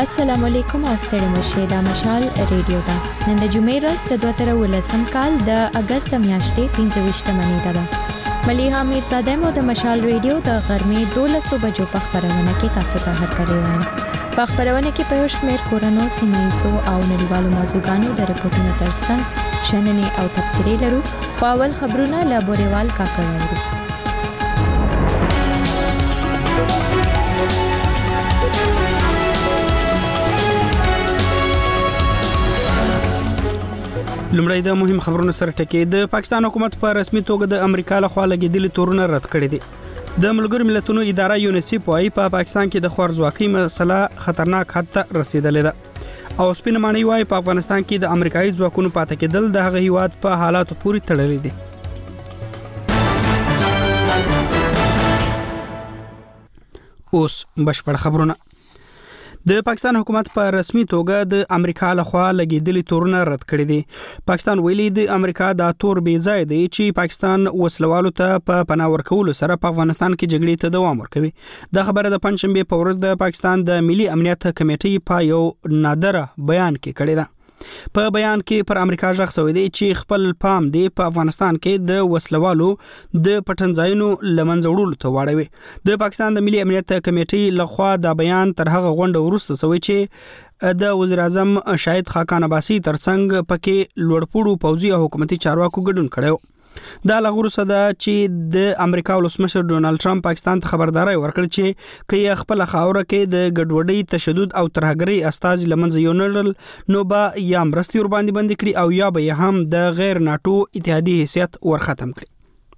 السلام علیکم او ستړي مشه دا مشال ریډیو دا نن د جمعې ورځ 2018 کال د اگست میاشتې 25 نیټه ده مليحه میر صادم د مشال ریډیو د غرمې 12 بجو په خبرونه کې تاسو ته هرکلی وایم په خبرونه کې په شمیر کورونو سیمایسو او نړیوالو موضوعاتو د رپورټونو ترڅنګ شننې او تفسیري لرو په اول خبرونه له بوريوال کاکړو لمړی د مهم خبرونو سره ټکی د پاکستان حکومت په رسمي توګه د امریکا له خوا لګیدلي تورونه رد کړي دي د ملګرو ملتونو اداره یونیسف وايي په پاکستان کې د خوارځواکۍ مسله خطرناک حد ته رسیدلې ده او سپینماني وايي په افغانستان کې د امریکایي ځواکونو پاتې کېدل د هغه هیواد په حالاتو پورې تړلي دي اوس بشپړ خبرونه د پاکستان حکومت په رسمي توګه د امریکا له خوا لګیدلي تورونه رد کړي دي پاکستان ویلي د امریکا د تور بې ځای دی چې پاکستان وسلوالو ته په پناه ورکولو سره په افغانستان کې جګړې ته دوام ورکوي د خبره د پنځشنبه په ورځ د پاکستان د ملي امنیت کمیټې په یو نادره بیان کې کړی ده په بیان کې پر امریکا ځخ سوی دی چې خپل پام دی په افغانستان کې د وسلوالو د پټنځایونو لمنځه وړلو ته واړوي د پاکستان د ملي امنیت کمیټې لخوا دا بیان تر هغه غونډه وروسته سوی چې د وزیر اعظم شاهد خاقان عباسي ترڅنګ پکې لوړپوړو پوځي او حکومتي چارواکو ګډون کړو دا لغوره صدا چې د امریکا ولسمشر ډونالد ټرمپ پاکستان ته خبرداري ورکړ چې کله خپل خاوره کې د ګډوډۍ تشدد او ترهګرۍ استاذ لمنځه یونل نو با یا مرستي ور باندې بند کړي او یا به هم د غیر ناتو اتحادیه حیثیت ور ختم کړي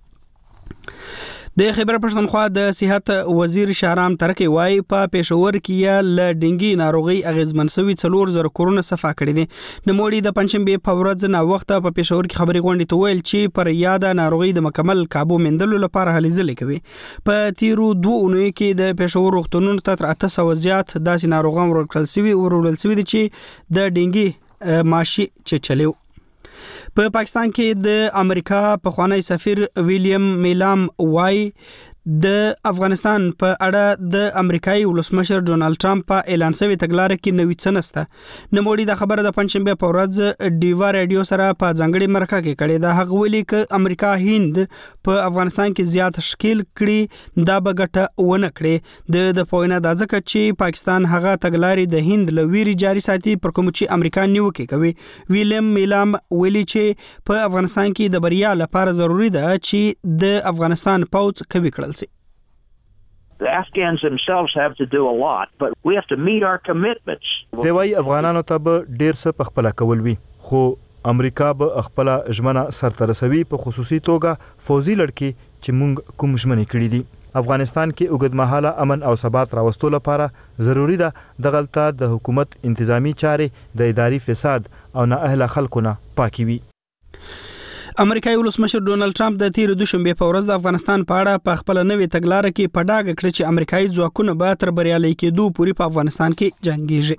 د خیبر پښتونخوا د صحت وزیر شهرام ترکی وايي په پېښور کې ل ډینګي ناروغي اغیزمن سوي 4000 کرونا صفه کړي دي نموړي د پنځمبه په ورځ نه وخت په پېښور کې خبري غونډې ته ویل چې پر یاده ناروغي د مکمل کابو مندلو لپاره هلې ځلې کوي په تیرو 2 اونۍ کې د پېښور روغتونونو ته 800 زیات داسې ناروغان ورکړل سوي دي چې د ډینګي ماشي چچلیو په پاکستان کې د امریکا پخوانی سفیر ویلیام میلام وايي د افغانستان په اړه د امریکایي ولسمشر ډونالد ټرمپ په اعلان شوی تګلارې کې نوې څه نسته نموړي د خبره د پنځمبه په ورځ ډیوا رادیو سره په ځنګړي مرکه کې کړي دا هغه ویلي ک امریکا هند په افغانستان کې زیات شکیل کړي دا بغټه ونه کړي د پوینه د ځکه چې پاکستان هغه تګلارې د هند لویری جاري ساتي پر کوم چې امریکا نیوکه کوي ویلیام میلام ویلي چې په افغانستان کې د بریا لپاره ضروری ده چې د افغانستان پوځ کوي کړل The Afghans themselves have to do a lot, but we have to meet our commitments. دوی افغانانو ته به ډیر څه په خپل کول وي خو امریکا به خپل ژمنه سرترسوي په خصوصي توګه فوزي لړکی چې موږ کوم ژمنې کړې دي افغانستان کې اوږدمهاله امن او ثبات راوستلو لپاره ضروری ده د غلطه د حکومت انتظامی چارې د اداري فساد او نه اهل خلکونه پاکي وي امریکایي ولسمشر ډونالد ټرمپ د تیر دوشنبه په ورځ د افغانستان په اړه په خپل نوې تګلارې کې په ډاګه کړ چې امریکایي ځواکونه به تر بریالي کېدو پورې په افغانستان کې جنگيږي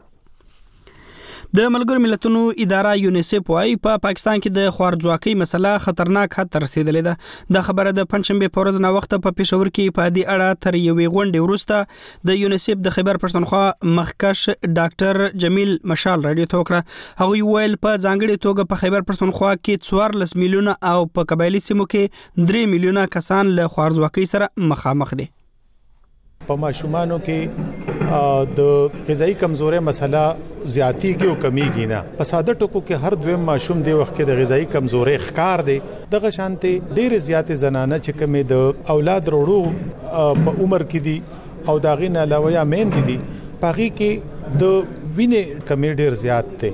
د ملګرو ملتونو اداره یونیسف وايي په پاکستان کې د خوارځواکۍ مسله خطرناک حد ته رسیدلې ده د خبره د پنځمبه په ورځ نه وخت په پېښور کې په دې اړه تر یوې غونډې وروسته د یونیسف د خیبر پښتونخوا مخکښ ډاکټر جمیل مشال رادیو ته وکړه هغه ویل په ځانګړي توګه په خیبر پښتونخوا کې 14 میلیونه او په قبایلی سیمو کې 3 میلیونه کسان له خوارځواکۍ سره مخامخ دي په ماشومانو کې د غذایی کمزوري مسله زیاتی کې او کمیږي نه په ساده ټکو کې هر دویم ماشوم دی وخت کې د غذایی کمزوري ښکار دی دغه شانتي ډېر زیات زنانه چې کمې د اولاد وروړو په عمر کې دي او داغې نه علاوه یا مین دي پاغي کې د وینې کمی ډېر زیات دی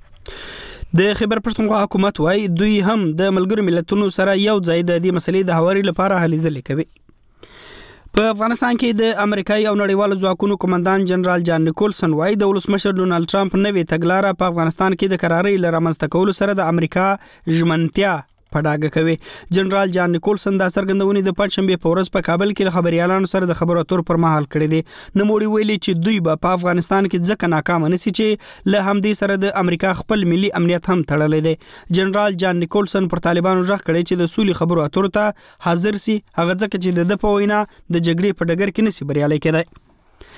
د خیبر پښتونخوا حکومت وايي دوی هم د ملګرو ملتونو سره یو ځای د دې مسلې د هواري لپاره هلې ځلې کوي په افغانستان کې د امریکایي او نړیوالو ځواکونو کمانډان جنرال جان نیکولسن وايي د ولسمشر ډونالد ټرمپ نوې تګلارې په افغانستان کې د قرارې لرمنځته کولو سره د امریکا ژمنتیا په ډاګه کوي جنرال جان نیکولسن دا څرګندونې د پنځمبه په ورځ په کابل کې خبريالانو سره د خبرو اترو پر مهال کړې دي نموړي ویلي چې دوی په افغانستان کې ځکه ناکام نشي چې له همدې سره د امریکا خپل ملي امنیت هم تړلې دي جنرال جان نیکولسن پر طالبانو ځخ کړي چې د سولې خبرو اترو ته حاضر سي هغه ځکه چې د په وینا د جګړې په ډګر کې نشي بریالي کېدای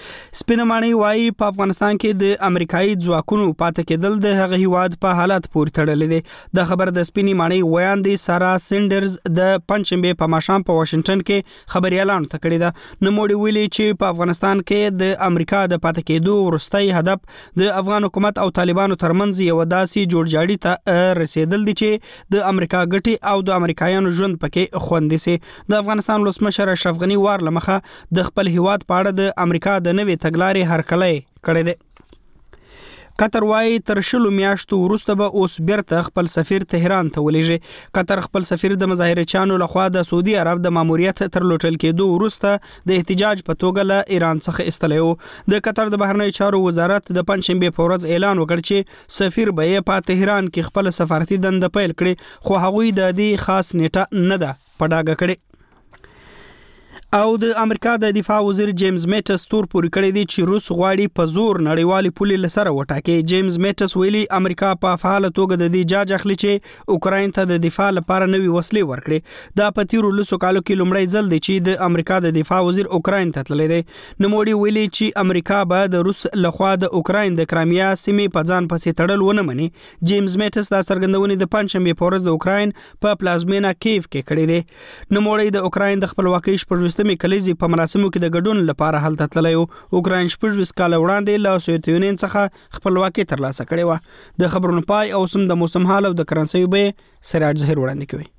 سپینمانی وایي په افغانستان کې د امریکایي ځواکونو پاتې کېدل د هغه هیواد په حالت پورې تړلې دي. د خبر د سپینمانی ویاندې سارا سینډرز د پنځشنبه په ماښام په واشنگټن کې خبريالانو ته کړې ده. نوموړي ویلي چې په افغانستان کې د امریکا د پاتې کېدو وروستۍ هدف د افغان حکومت او طالبانو ترمنځ یو داسې جوړجاړي ته رسیدل دي چې د امریکا ګټي او د امریکایانو ژوند پکې خوندي سي. د افغانستان ولسمشر اشرف غنی وار لمخه د خپل هیواد په اړه د امریکا د نوې تګلارې هرکلی کړی دی. قطر وايي تر شلو میاشتو وروسته به اوس بیرته خپل سفیر تهران ته ولېږي. قطر خپل سفیر د مظاهرچیانو لخوا د سعودي عرب د ماموریت تر لوټل کېدو وروسته د احتجاج په توګه له ایران څخه استلی و. د قطر د بهرنیو چارو وزارت د پنځشنبه په ورځ اعلان وکړ چې سفیر به یې په تهران کې خپل سفارتي دنده پیل کړي، خو هغوی د دې خاص نیټه نه ده په ډاګه کړې. او د امریکا د دفاع وزیر جیمز میټس تور پوري کړی دی چې روس غواړي په زور نړیوالې پولې لسره وټاکي. جیمز میټس ویلي امریکا په فعال توګه د دې جاج اخلي چې اوکراین ته د دفاع لپاره نوې وسلې ورکړي. دا په تیرو لسو کالو کې لومړی ځل دی چې د امریکا د دفاع وزیر اوکراین ته تللی دی. نوموړي ویلي چې امریکا به د روس لخوا د اوکراین د کرایمیا سیمې په ځان پسې تړل ونه مني. جیمز میټس دا څرګندونې د پنځشنبه په ورځ د اوکراین په پلازمینه کیف کې کړې دي. نوموړي د اوکراین د خپلواکۍ شپږ کلیزي په مراسمو کې د ګډون لپاره هلته تللی و. اوکراین 26 کال وړاندې له سوویت یونین څخه خپلواکي ترلاسه کړې و. د خبرونو پای او سم د موسم حال او د کرنسي به سراج زهیر وړاندې کوي.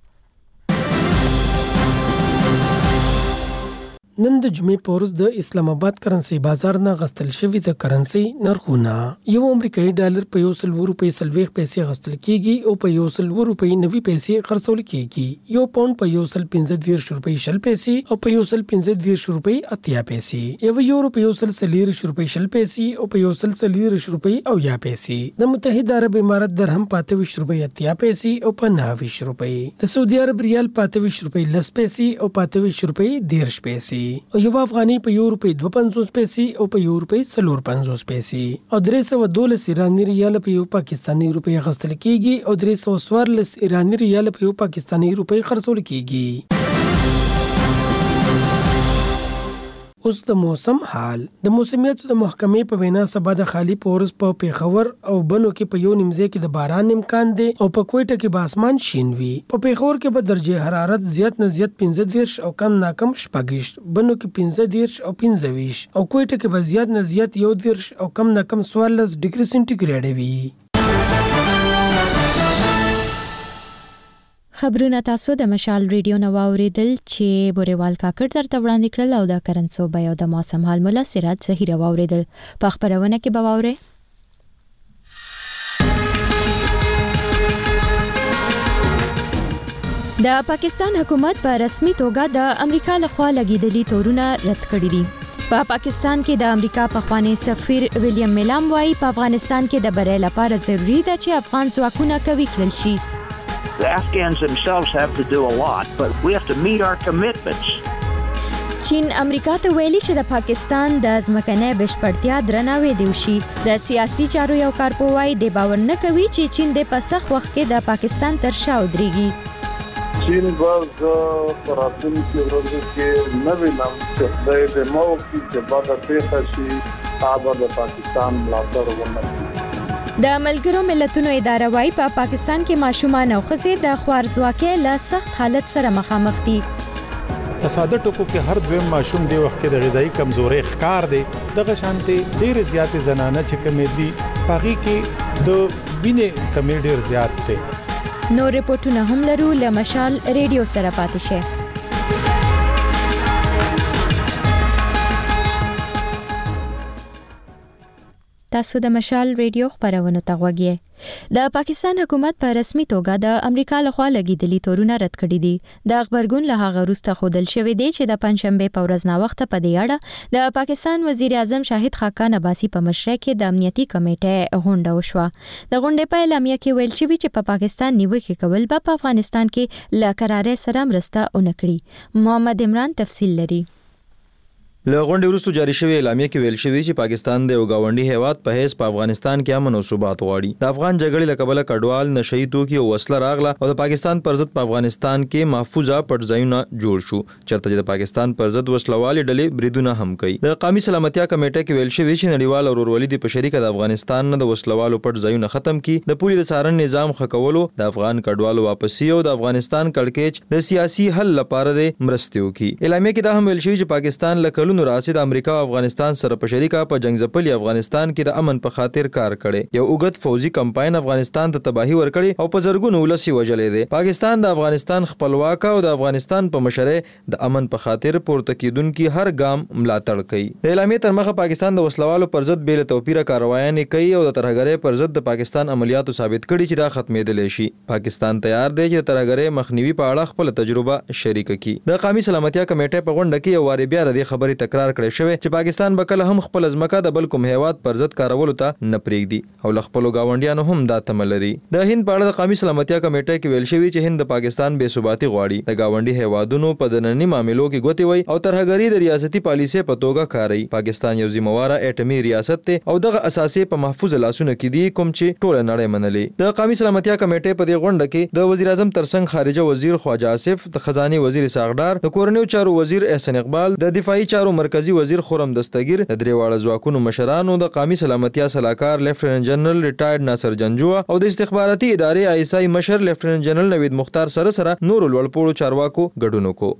نن د جمعې په ورځ د اسلام آباد کرنسي بازار نه غستل شوی د کرنسي نرخونه یو امریکایي ډالر په 100 روپۍ 40 پیسې غستل کیږي او په 100 روپۍ 90 پیسې خرڅول کیږي. یو پاوند په 115 روپۍ 20 پیسې او په 115 روپۍ 80 پیسې. یو یورو په 140 روپۍ 20 پیسې او په 140 روپۍ 80 پیسې. د متحده عرب امارات درهم په 28 روپۍ 80 پیسې او په 29 روپۍ. د سعودي عرب ریال په 28 روپۍ 10 پیسې او په 28 روپۍ 10 پیسې. او یو افغاني په یو روپۍ 52 پیسې او په یو روپۍ 54 پیسې. او 312 ایرانی ریال په یو پاکستانی روپۍ غستل کیږي او 314 ایرانی ریال په یو پاکستانی روپۍ خرڅول کیږي. اوس د موسم حال. د موسمیاتو د محکمې په وینا سبا د خالی پورس په پیښور او بنو کې په یو نیمځای کې د باران امکان دی او په کوټه کې به اسمان شین وي. په پیښور کې به درجه حرارت زیات نه زیات 15 او کم نه کم 26، بنو کې 15 او 25 او کوټه کې به زیات نه زیات 11 او کم نه کم 14 ډیګري سنټیګریډ وي. خبرونه تاسو د مشال ریډیو نو اوریدل چې بوريوال کاکړ درته وړاندې کړل او د کرنسو بیا د موسم حال مولا سراج زهیر اوریدل. په خبرونه کې به واوري د پاکستان حکومت په رسمي توګه د امریکا لخوا لګیدلي تورونه رد کړي دي. په پاکستان کې د امریکا پخوانی سفیر ویلیام میلام وايي په افغانستان کې د بری لپاره ضروری ده چې افغان ځواکونه قوي کړل شي. The Afghans themselves have to do a lot, but we have to meet our commitments. چین امریکا ته ویلي چې د پاکستان د ځمکنۍ بشپړتیا درناوی دی وشي. د سیاسي چارو یو کارپوهی د باور نه کوي چې چین د پسخ وخت کې د پاکستان تر شا ودرېږي. چین باز پراتون کې ورته کې نه وینم چې د موقع چې بعد پیښه شي هغه د پاکستان ملاتړ ونه. د ملګرو ملتونو اداره وايي په پاکستان کې ماشومان او ښځې د خوارځواکۍ له سخت حالت سره مخامخ دي. په ساده ټکو کې هر دویم ماشوم دی وخت کې د غذایی کمزوري ښکار دی. دغه شانتي ډېر زیات زنانه چې کمې دي پاغي کې د وینې کمې ډېر زیات دي. نو رپورټونه هم لرو له مشال ریډیو سره پاتې شه. تاسو د مشال ریډیو خبرونه ته غوږی. د پاکستان حکومت په رسمي توګه د امریکا لخوا لګیدلي تورونه رد کړي دي. د خبرګون له هغه وروسته خودل شوې دی چې د پنځشنبه په ورځ نا وخت په دې اړه د پاکستان وزیر اعظم شاهد خاقان عباسي په مشرۍ کې د امنیتي کمیټې غونډه وشوه. د غونډې په اعلامیه کې ویل شوی چې په پاکستان نیوکه کول په افغانستان کې له قرارې سره مرسته ونکړي. محمد عمران تفصیل لري. له غونډې وروسته جاری شوی اعلامیه کې ویل شوی چې پاکستان د یو ګاونډي هیواد په حیث په افغانستان کې امن او ثبات غواړي. د افغان جګړې له کبله کډوال نشئی توکي او وسله راغله او د پاکستان پر ضد په افغانستان کې محفوظه پټ ځایونه جوړ شو چرته چې د پاکستان پر ضد وسلوالې ډلې بریدونه هم کوي. د قومي سلامتیا کمیټه کې ویل شوی چې نړیوال ورورولي د پشریکه د افغانستان نه د وسلوالو پټ ځایونه ختم کی، د پولي د سارن نظام خکولو، د افغان کډوالو واپسی او د افغانستان کړکېچ د سیاسي حل لپاره د مرستې وکړي. اعلامیه کې دا هم ویل شوی چې پاکستان له کلونو راځي د امریکا او افغانستان سره په شریکه په جنگ ځپلي افغانستان کې د امن په خاطر کار کړي. یو اوږد فوزي کمپاین افغانستان ته تباہي ورکړي او په زرګونو ولسی وجلې دي. پاکستان د افغانستان خپلواک او د افغانستان په مشره د امن په خاطر پورته کیدونکو هر ګام ملاتړ کوي. د اعلامیه تر مخه پاکستان د وسلوالو پر ضد بیل توپیره کاروایانې کوي او د ترهګرۍ پر ضد د پاکستان عملیاتو ثابت کړي چې دا ختمېدلی شي. پاکستان تیار دی چې د ترهګرۍ مخنیوي په اړه خپل تجربه شریک کړي. د قومي سلامتیا کمیټې په غونډه کې یو واری بیا د خبرې تکرار کړی شوی چې پاکستان به کله هم خپل ځمکه د بل کوم هیواد پر ضد کارولو ته نه پرېږدي او له خپلو ګاونډیانو هم دا تمه لري. د هند په اړه د قومي سلامتیا کمیټې کې ویل شوی چې هند د پاکستان بې ثباتي غواړي، د ګاونډي هیوادونو په دنني معاملو کې ګوتې وي او ترهګري د ریاستي پالیسۍ په توګه کاروي. پاکستان یو ذمہواره اټومي ریاست دی او دغه اساسي په محفوظ لاسونه کې دي کوم چې ټول نړۍ منلې. د قومي سلامتیا کمیټې په دې غونډه کې د وزیر اعظم ترڅنګ خارجه وزیر خواجه آصف، د خزانه وزیر ساغډار، د کورنیو چارو وزیر احسان اقبال، د دفاعي چارو مرکزی وزیر خرم دستگیر، د درېواړه ځواکونو مشرانو، د قومي سلامتیا سلاکار لیفټیننټ جنرال ریټایرډ ناصر جنجوه او د استخباراتي ادارې آیسای مشر لیفټیننټ جنرال نوید مختار سره نور لوړپوړو چارواکو ګډون وکړو.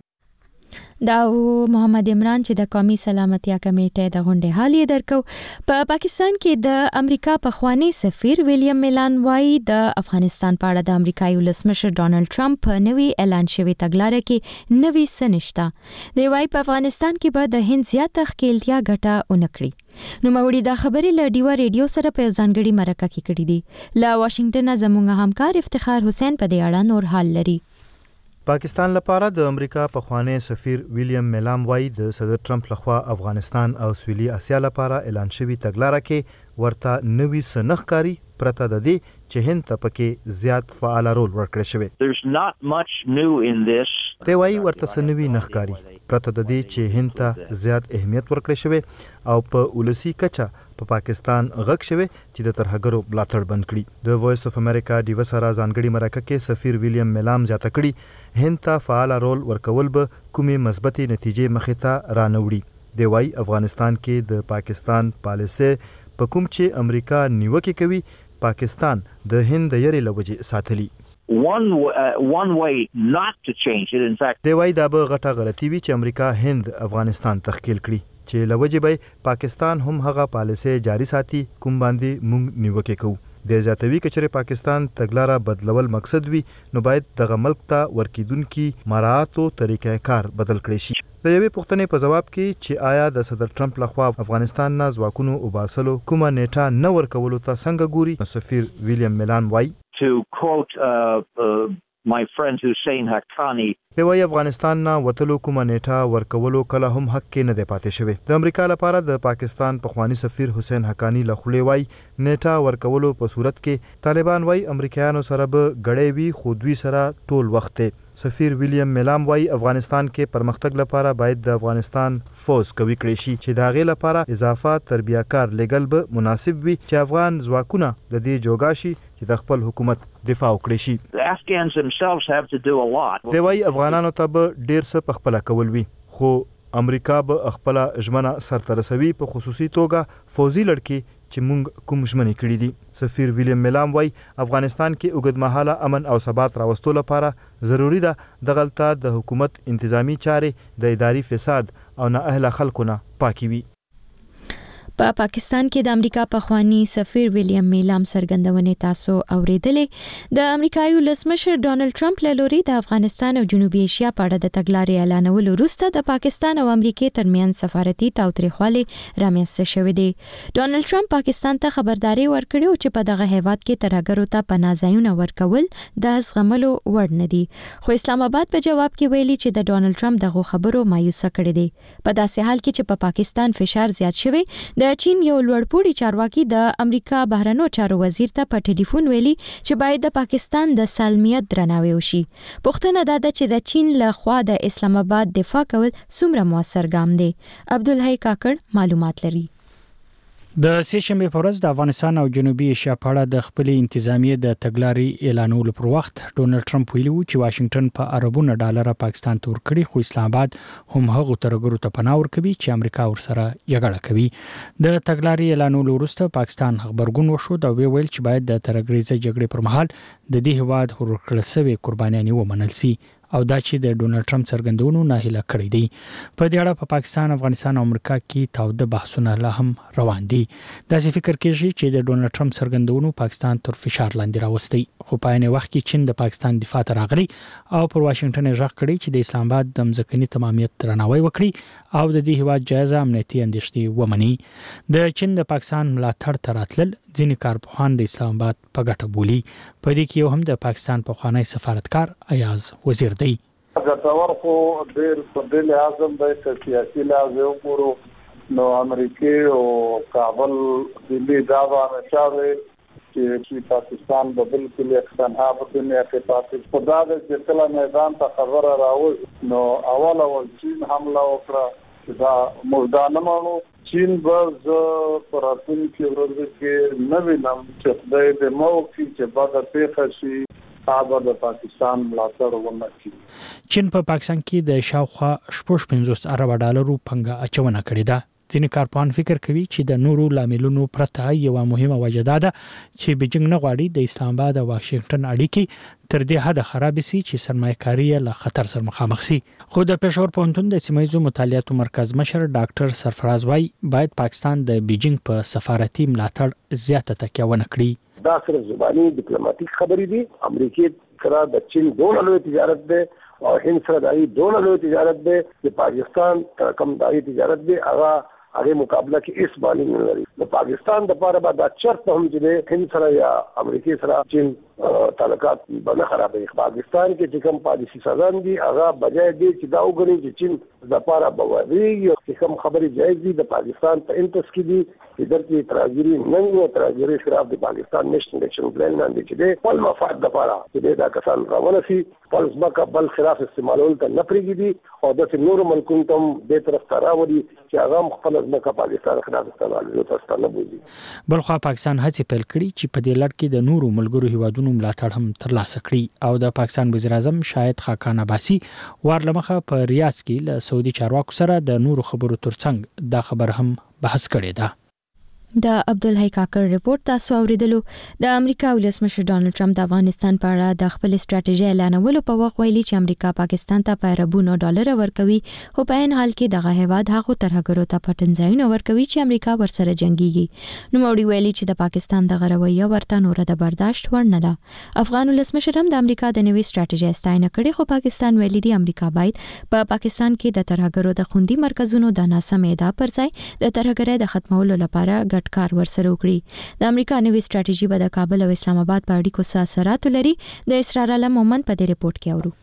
دا محمد عمران چې د قومي سلامتیا کمیټې د غونډې حال یې درکو. په پاکستان کې د امریکا پخوانی سفیر ویلیام میلان وایي د افغانستان په اړه د امریکایي ولسمشر ډانلډ ټرمپ په نوي اعلان شوی تګلارې کې نوي څه نشته. دی وایي په افغانستان کې به د هند زیاته ښکېلتیا ګټه ونه کړي. نوموړي دا خبرې له ډیوا ریډیو سره په ځانګړي مرکه کې کړې دي. له واشنگټن زموږ همکار افتخار حسین په دې اړه نور حال لري. پاکستان لپاره د امریکا پخوانی سفیر ویلیام میلام وایي د صدر ټرمپ لخوا افغانستان او سویلي اسیا لپاره اعلان شوی تګلاره کې ورته نوي سنخکاری پرته د دې چې هند ته پکې زیات فعال رول ورکړی شوی. There's not much new in this. دی وایي ورته سنوي نخکاری پرته د دې چې هند ته زیات اهمیت ورکړی شوی او په ولسی کچا په پاکستان غږ شوی چې د ترهګرو ملاتړ بند کړي. د وایس اف امریکا ډیو سره ځانګړي مرکه کې سفیر ویلیام میلام زیاته کړي هند ته فعال رول ورکول به کومې مثبتې نتیجې مخې ته رانوړي. دی وایي افغانستان کې د پاکستان پالیسي په کوم چې امریکا نیوکه کوي پاکستان د هند د یری لوجې ساتلی. One way not to change it, in fact. دی وایي دا به غټه غلطي وي چې امریکا هند افغانستان تخکیل کړي چې لوجې به پاکستان هم هغه پالیسي جاری ساتي کوم باندې مونږ نیوکه کوو. د زیاتوي کچره پاکستان تګلاره بدلول مقصد وي نو باید دغه ملک ته ورکیدونکو مراعاتو طریقې کار بدل کړي شي. د یوې پوښتنې په جواب کې چې آیا د صدر ټرمپ لخوا افغانستان نه ځواکونو وباسلو کومه نیټه نه ورکولو ته څنګه ګوري، سفیر ویلیام میلان وایي to quote my friend Hussein Haqqani. دی وایي افغانستان نه وتلو کومه نیټه ورکولو کله هم حق کې نه دی پاتې شوی. د امریکا لپاره د پاکستان پخوانی سفیر حسین حقانی له خولې وایي نیټه ورکولو په صورت کې طالبان وایي امریکایانو سره به ګړې وي خو دوی سره ټول وخت دی. سفیر ویلیام میلام وایي افغانستان کې پرمختګ لپاره باید د افغانستان فوز قوي کړي شي چې د هغې لپاره اضافه تربیه‌کار لګل به مناسب وي چې افغان ځواکونه د دې جوګا شي چې د خپل حکومت دفاع وکړي شي. The Afghans themselves have to do a lot. دی وایي افغانانو ته به ډیر څه په خپله کول وي خو امریکا به خپله ژمنه سرته رسوي په خصوصي توګه فوزي لړکې چې مونږ کوم ژمنې کړي دي. سفیر ویلیام میلام وایي افغانستان کې اوږدمهاله امن او ثبات راوستو لپاره ضروری ده دغلته د حکومت انتظامی چارې د اداري فساد او نااهله خلکو نه پاکي وي. په پاکستان کې د امریکا پخوانی سفیر ویلیام میلام څرګندونې تاسو اوریدلې. د امریکایي ولسمشر ډانلډ ټرمپ له لوري د افغانستان او جنوبي ایشیا په اړه د تګلارې اعلانولو وروسته د پاکستان او امریکای ترمنځ سفارتي تاوتریخوالی رامنځته شوې دي. ډانلډ ټرمپ پاکستان ته خبرداري ورکړې چې په دغه هیواد کې ترهګرو ته پناه ځایونه ورکول د زغملو وړ نه دي. خو اسلام آباد په جواب کې ویلي چې د ډانلډ ټرمپ دغه خبرو مایوسه کړې دي. په داسې حال کې چې په پاکستان فشار زیات شوی د چین یو لوړپوړي چارواکي د امریکا بهرنیو چارو وزیر ته په ټلیفون ویلي چې باید د پاکستان د سالمیت درناوی وشي. پوښتنه دا ده چې د چین له خوا د اسلام آباد دفاع کول څومره موثر ګام دی. عبدالحی کاکړ معلومات لري. د سهشنبه په ورځ د افغانستان او جنوبي ایشیا په اړه د خپل انتظامیه د تګلارې اعلانولو پر وخت ډونلډ ټرمپ ویلي چې واشنگټن په اربونو ډالر پاکستان ته ورکړي، خو اسلام آباد هم هغه ترګرو ته پناه ورکوي چې امریکا ورسره جګړه کوي. د تګلارې اعلانولو وروسته پاکستان خبرګون وشو دا ویل چې باید د ترګریزه جګړې پر مهال د دې هواد ورکړل شوی قربانیان ومنل شي او دا چې د ډونلډ ټرمپ څرګندونو ناهیله کړی دی. په دې اړه په پاکستان، افغانستان او امریکا کې تاوده بحثونه لا هم روان دي. داسې فکر کېږي چې د ډونلډ ټرمپ څرګندونو پاکستان تر فشار لاندې راوستي، خو په عین وخت کې چین د پاکستان دفاع ته راغلی او پر واشنگټن یې غږ کړی چې د اسلام آباد د ځمکني تمامیت درناوی وکړي او د دې هیواد جایزه امنیتي اندېښنې ومني. د چین د پاکستان ملاتړ ته راتلل ځینې کارپوهان د اسلام آباد په ګټه بولي. په دې کې یو هم د پاکستان پخوانی سفارتکار ایاز وزیر دی. ګټور خو ډېر په دې لحاظ د سیاسي لحاظ وګورو نو امریکای او کابل دلی دا باندې چې پاکستان به بالکل اقتناع په دنیا کې پاتې خدا د کله میدان ته خبر راوځي نو اول چین حمله وکړه چې دا مردانه مانو چین باز پراتون کې ورته کې نوې نام چې د موقع چې بعد پیښه شي د پاکستان ملاتړ ونکړي. چین په پاکستان کې د شاوخوا 50 ارب ډالرو پنګه اچونه کړې ده. ځینې کارپوهان فکر کوي چې د نورو لاملونو پرته یو مهمه وجه ده چې بیجینګ نه غواړي د اسلام آباد او واشنگټن اړیکې تر دې حد خراب شي چې سرمایه‌کاري له خطر سره مخامخ شي. خو د پېښور پوهنتون د سیمایي مطالعاتو مرکز مشر ډاکټر سرفراز وايي باید پاکستان د بیجینګ په سفارتي ملاتړ زیاته تکیه ونه کړي. دا سره زبانی ډیپلوماټیک خبرې دي. امریکای سره د چین دونه لوی تجارت ده او هند سره د دونه لوی تجارت ده چې پاکستان کم دایي تجارت ده هغه مقابله کې اس باندې نه لري. د پاکستان د لپاره به دا چرته هم چې هند سره یا امریکای سره چین تعلقات باندې خرابې. پاکستان کې چې کوم پالیسي سازان دي هغه بجای دي چې دا وګڼي چې چین د لپاره بوادي یو کوم خبرې جایز دي د پاکستان په انتس کې دي چې درته تراجری نه تراجری خلاف د پاکستان نېشنل اکشن پلان باندې چې د خپل مفاد لپاره چې دا کسان راونه شي پلس مکه بل خلاف استعمالول ته نه پریږدي او د نور ملکونو ته د طرف تراوري چې هغه خپل مکه پاکستان خلاف استعمالول ته نه بوزي. بلخو پاکستان هڅه پیل کړي چې په دې لړ کې د نورو ملګرو هیوادونو ملاتړ هم ترلاسه کړي او د پاکستان وزیر اعظم شاهد خاقان عباسي ورلمخه په ریاض کې له سعودي چارواکو سره د نورو خبرو ترڅنګ دا خبر هم بحث کړی ده. د عبدالحی کاکړ ریپورت تاسو اوریدلو. د امریکا ولسمشر ډونلډ ټرمپ د افغانستان په اړه د خپل استراتیژي اعلانولو په وخت ویلي چې امریکا پاکستان ته په اربونو ډالر ورکوي، خو په عین حال کې دغه هیواد هغه ترهګرو ته پټنځایونه ورکوي چې امریکا ورسره جنگيږي. نو موړي ویلي چې د پاکستان د غرویه ورته نور د برداشت ور نه ده. افغان ولسمشر هم د امریکا د نوې استراتیژي ستاینه کړې، خو پاکستان ویلي دی امریکا باید په پاکستان کې د ترهګرو د خوندي مرکزونو د ناسم ادا پر ځای د ترهګرۍ د ختمولو لپاره کار ورسره وکړي. د امریکا نوې استراتیژي به د کابل او اسلام آباد په اړیکو څه اثرات لري. د اسرار علم مومن په دې ریپورت کې اورو.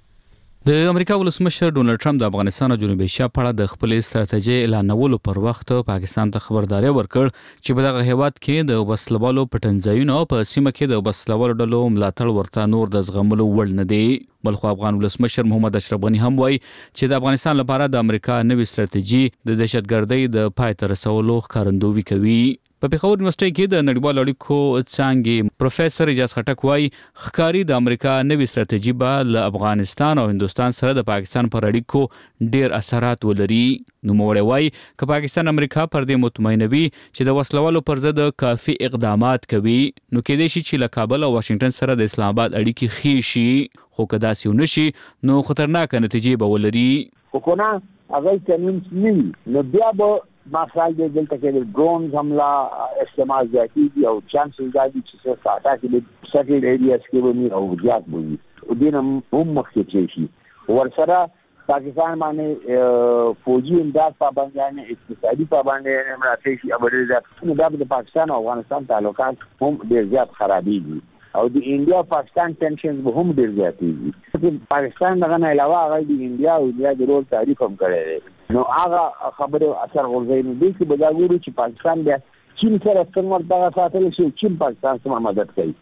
د امریکا ولسمشر ډونلډ ټرمپ د افغانستان او جنوبي ایشیا په اړه د خپل استراتیژي اعلانولو پر وخت پاکستان ته خبرداري ورکړ چې په دغه هیواد کې د وسلوالو پټنځایونو په سیمه کې د وسلوالو ډلو ملاتړ ورته نور د زغملو وړ نه دی. بلخو افغان ولسمشر محمد اشرف غنی هم وایي چې د افغانستان لپاره د امریکا نوې استراتیژي د دهشتګردۍ د پای ته رسولو ښکارندویي کوي. په پېښور یونیورسيټي کې د نړیوالو اړیکو څانګې پروفیسور اجاز خټک وایي ښکاری د امریکا نوې استراتیژي به له افغانستان او هندستان سره د پاکستان پر اړیکو ډېر اثرات ولري. نوموړی وایي که پاکستان امریکا پر دې مطمئنوي چې د وسلوالو پر ضد کافي اقدامات کوي نو کېدای شي چې له کابل او واشنگټن سره د اسلام آباد اړیکې ښې شي، خو که داسې ونه شي نو خطرناکه نتیجې به ولري. حکومت هغه قانون نه نو بیا به مخال د دلته کې د ډرونز حمله استعمال زیاتېږي او چانسز زیات دي چې ساته کې د سټل ایریاز کې به او زیات وي او دین هم مخکې شي. ورسره پاکستان باندې فوجي امداد پابندیانه اقتصادي پابندیانه مراتب شي او د پاکستان او افغانستان تعلقات هم ډېر زیات خرابېږي او د انډیا پاکستان ټنشنز به هم ډېر زیاتېږي. پاکستان دغه نه علاوه هغه د انډیا او د رول تعریف هم کړی دی نو هغه خبره اثر ورغی نو دې کې به دا وګورو چې پاکستان بیا چین سره څنګه ورته ساتل شي. چین پاکستان سره مدد کوي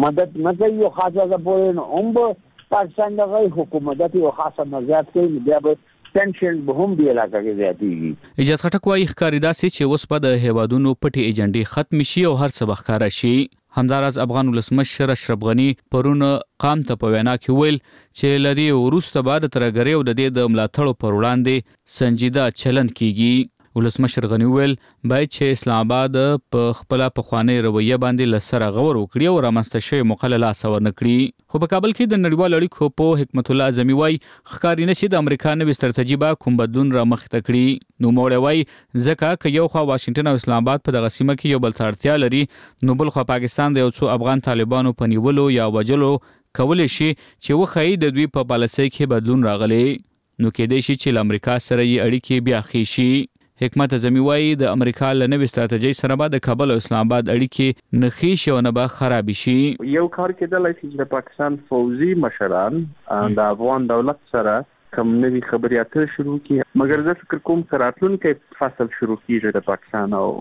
نه کوي او خاصه ده په نو هم پاکستان دغه حکومت او خاصه نظارت کوي بیا به ټنشن به هم دی علاقه کې زیاتېږي. اجازه خټک وايي ښکاریدا چې اوس په د هیوادونو پټي ایجنډي ختم شي او هر څه بخښاره شي. همداراز افغان ولسمشر اشرف غنی پرون قام ته په وینا کې ویل چې لدی وروسته بعد ترګری او د دې د ملاتړو پر وړاندې سنجیده چلند کیږي. ولسمشر غنی ویل باید چې اسلام آباد په خپل پخوانی رویه باندې لسره غور وکړي او رامنځته شوی مقلله څور نکړي. خو په کابل کې د نړیوال اړیکو په حکمت الله اعظمي وايي ښکاری نه چې د امریکا نوې ستراتیژي به کوم بدلون را مخ ته کړي. نو موړی وايي ځکه که یو خوا واشنگټن او اسلام آباد په دغه سیمه کې یو بل ته اړتیا لري نو بل خوا پاکستان د یو څو افغان طالبانو په نیولو یا وجلو کولی شي چې وښیي د دوی په پالیسۍ کې بدلون راغلی. نو کېدای شي چې له امریکا سره یې اړیکې بیا ښې شي. حکمت اعظمي وايي د امریکا له نوې ستراتیژۍ سره به د کابل او اسلام آباد اړیکې نه ښې شي او نه به خراب شي. یو کار کېدلی شي چې د پاکستان فوزي مشران د افغان دولت سره کوم نوې خبرې اترې شروع کړي. مګر زه فکر کوم چې راتلونکی فصل شروع کېږي د پاکستان او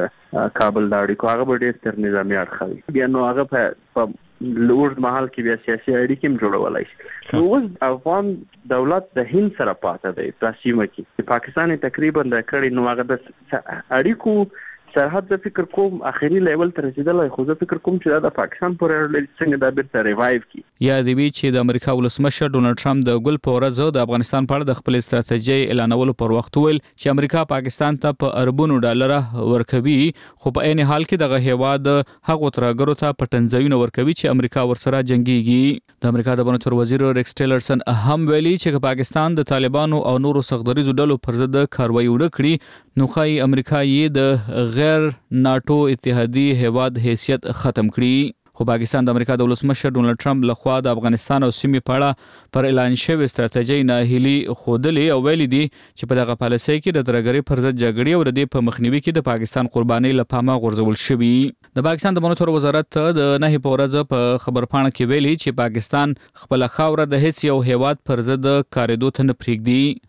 کابل د اړیکو هغه به ډېر تر نظامي اړخ وي. بیا نو هغه په لوړ مهال کې بیا سیاسي اړیکې هم جوړولای شي. نو اوس افغان دولت د هند سره پاتې دی په سیمه کې. پاکستان تقریبا د کړي نو هغه د اړیکو سرحد زه فکر کوم اخري لیول ته رسیدلی. خو زه فکر کوم چې دا د پاکستان پورې څنګه دا بیرته ریوایو کی. یا دی وی چې د امریکا ولسمشر ډونالد ټرمپ د ګل په ورځ د افغانستان په اړه د خپل ستراتیژي اعلانولو پر وخت ویل چې امریکا پاکستان ته په اربونو ډالر ورکوي خو په عین حال کې دغه هیواد هغو ترګرو ته پټنځایونه ورکوي چې امریکا ورسره جنگيږي. د امریکا د بنو تر وزیر ریکس ټیلرسن هم ویلي چې پاکستان د طالبانو او نورو سختدریزو ډلو پر ضد کاروایی وکړي نو خای امریکا یې د غیر ناتو اتحادی هیواد حیثیت ختم کړي. خو پاکستان د امریکا د ولسمشر ډونالد ټرمپ لخوا د افغانستان او سیمې په اړه پر اعلان شوی ستراتیژي ناهیلي خودلې او ویلي دي چې په دغه پالیسۍ کې د ترګری پر ضد جګړې او د په مخنیوي کې د پاکستان قرباني لپاره غورځول شوی. د پاکستان د بنو تر وزارت د نه په ورځ په خبرپاڼه کې ویلي چې پاکستان خپل خاوره د هیڅ یو هیواد پر ضد کاریدو ته نه پریږدي.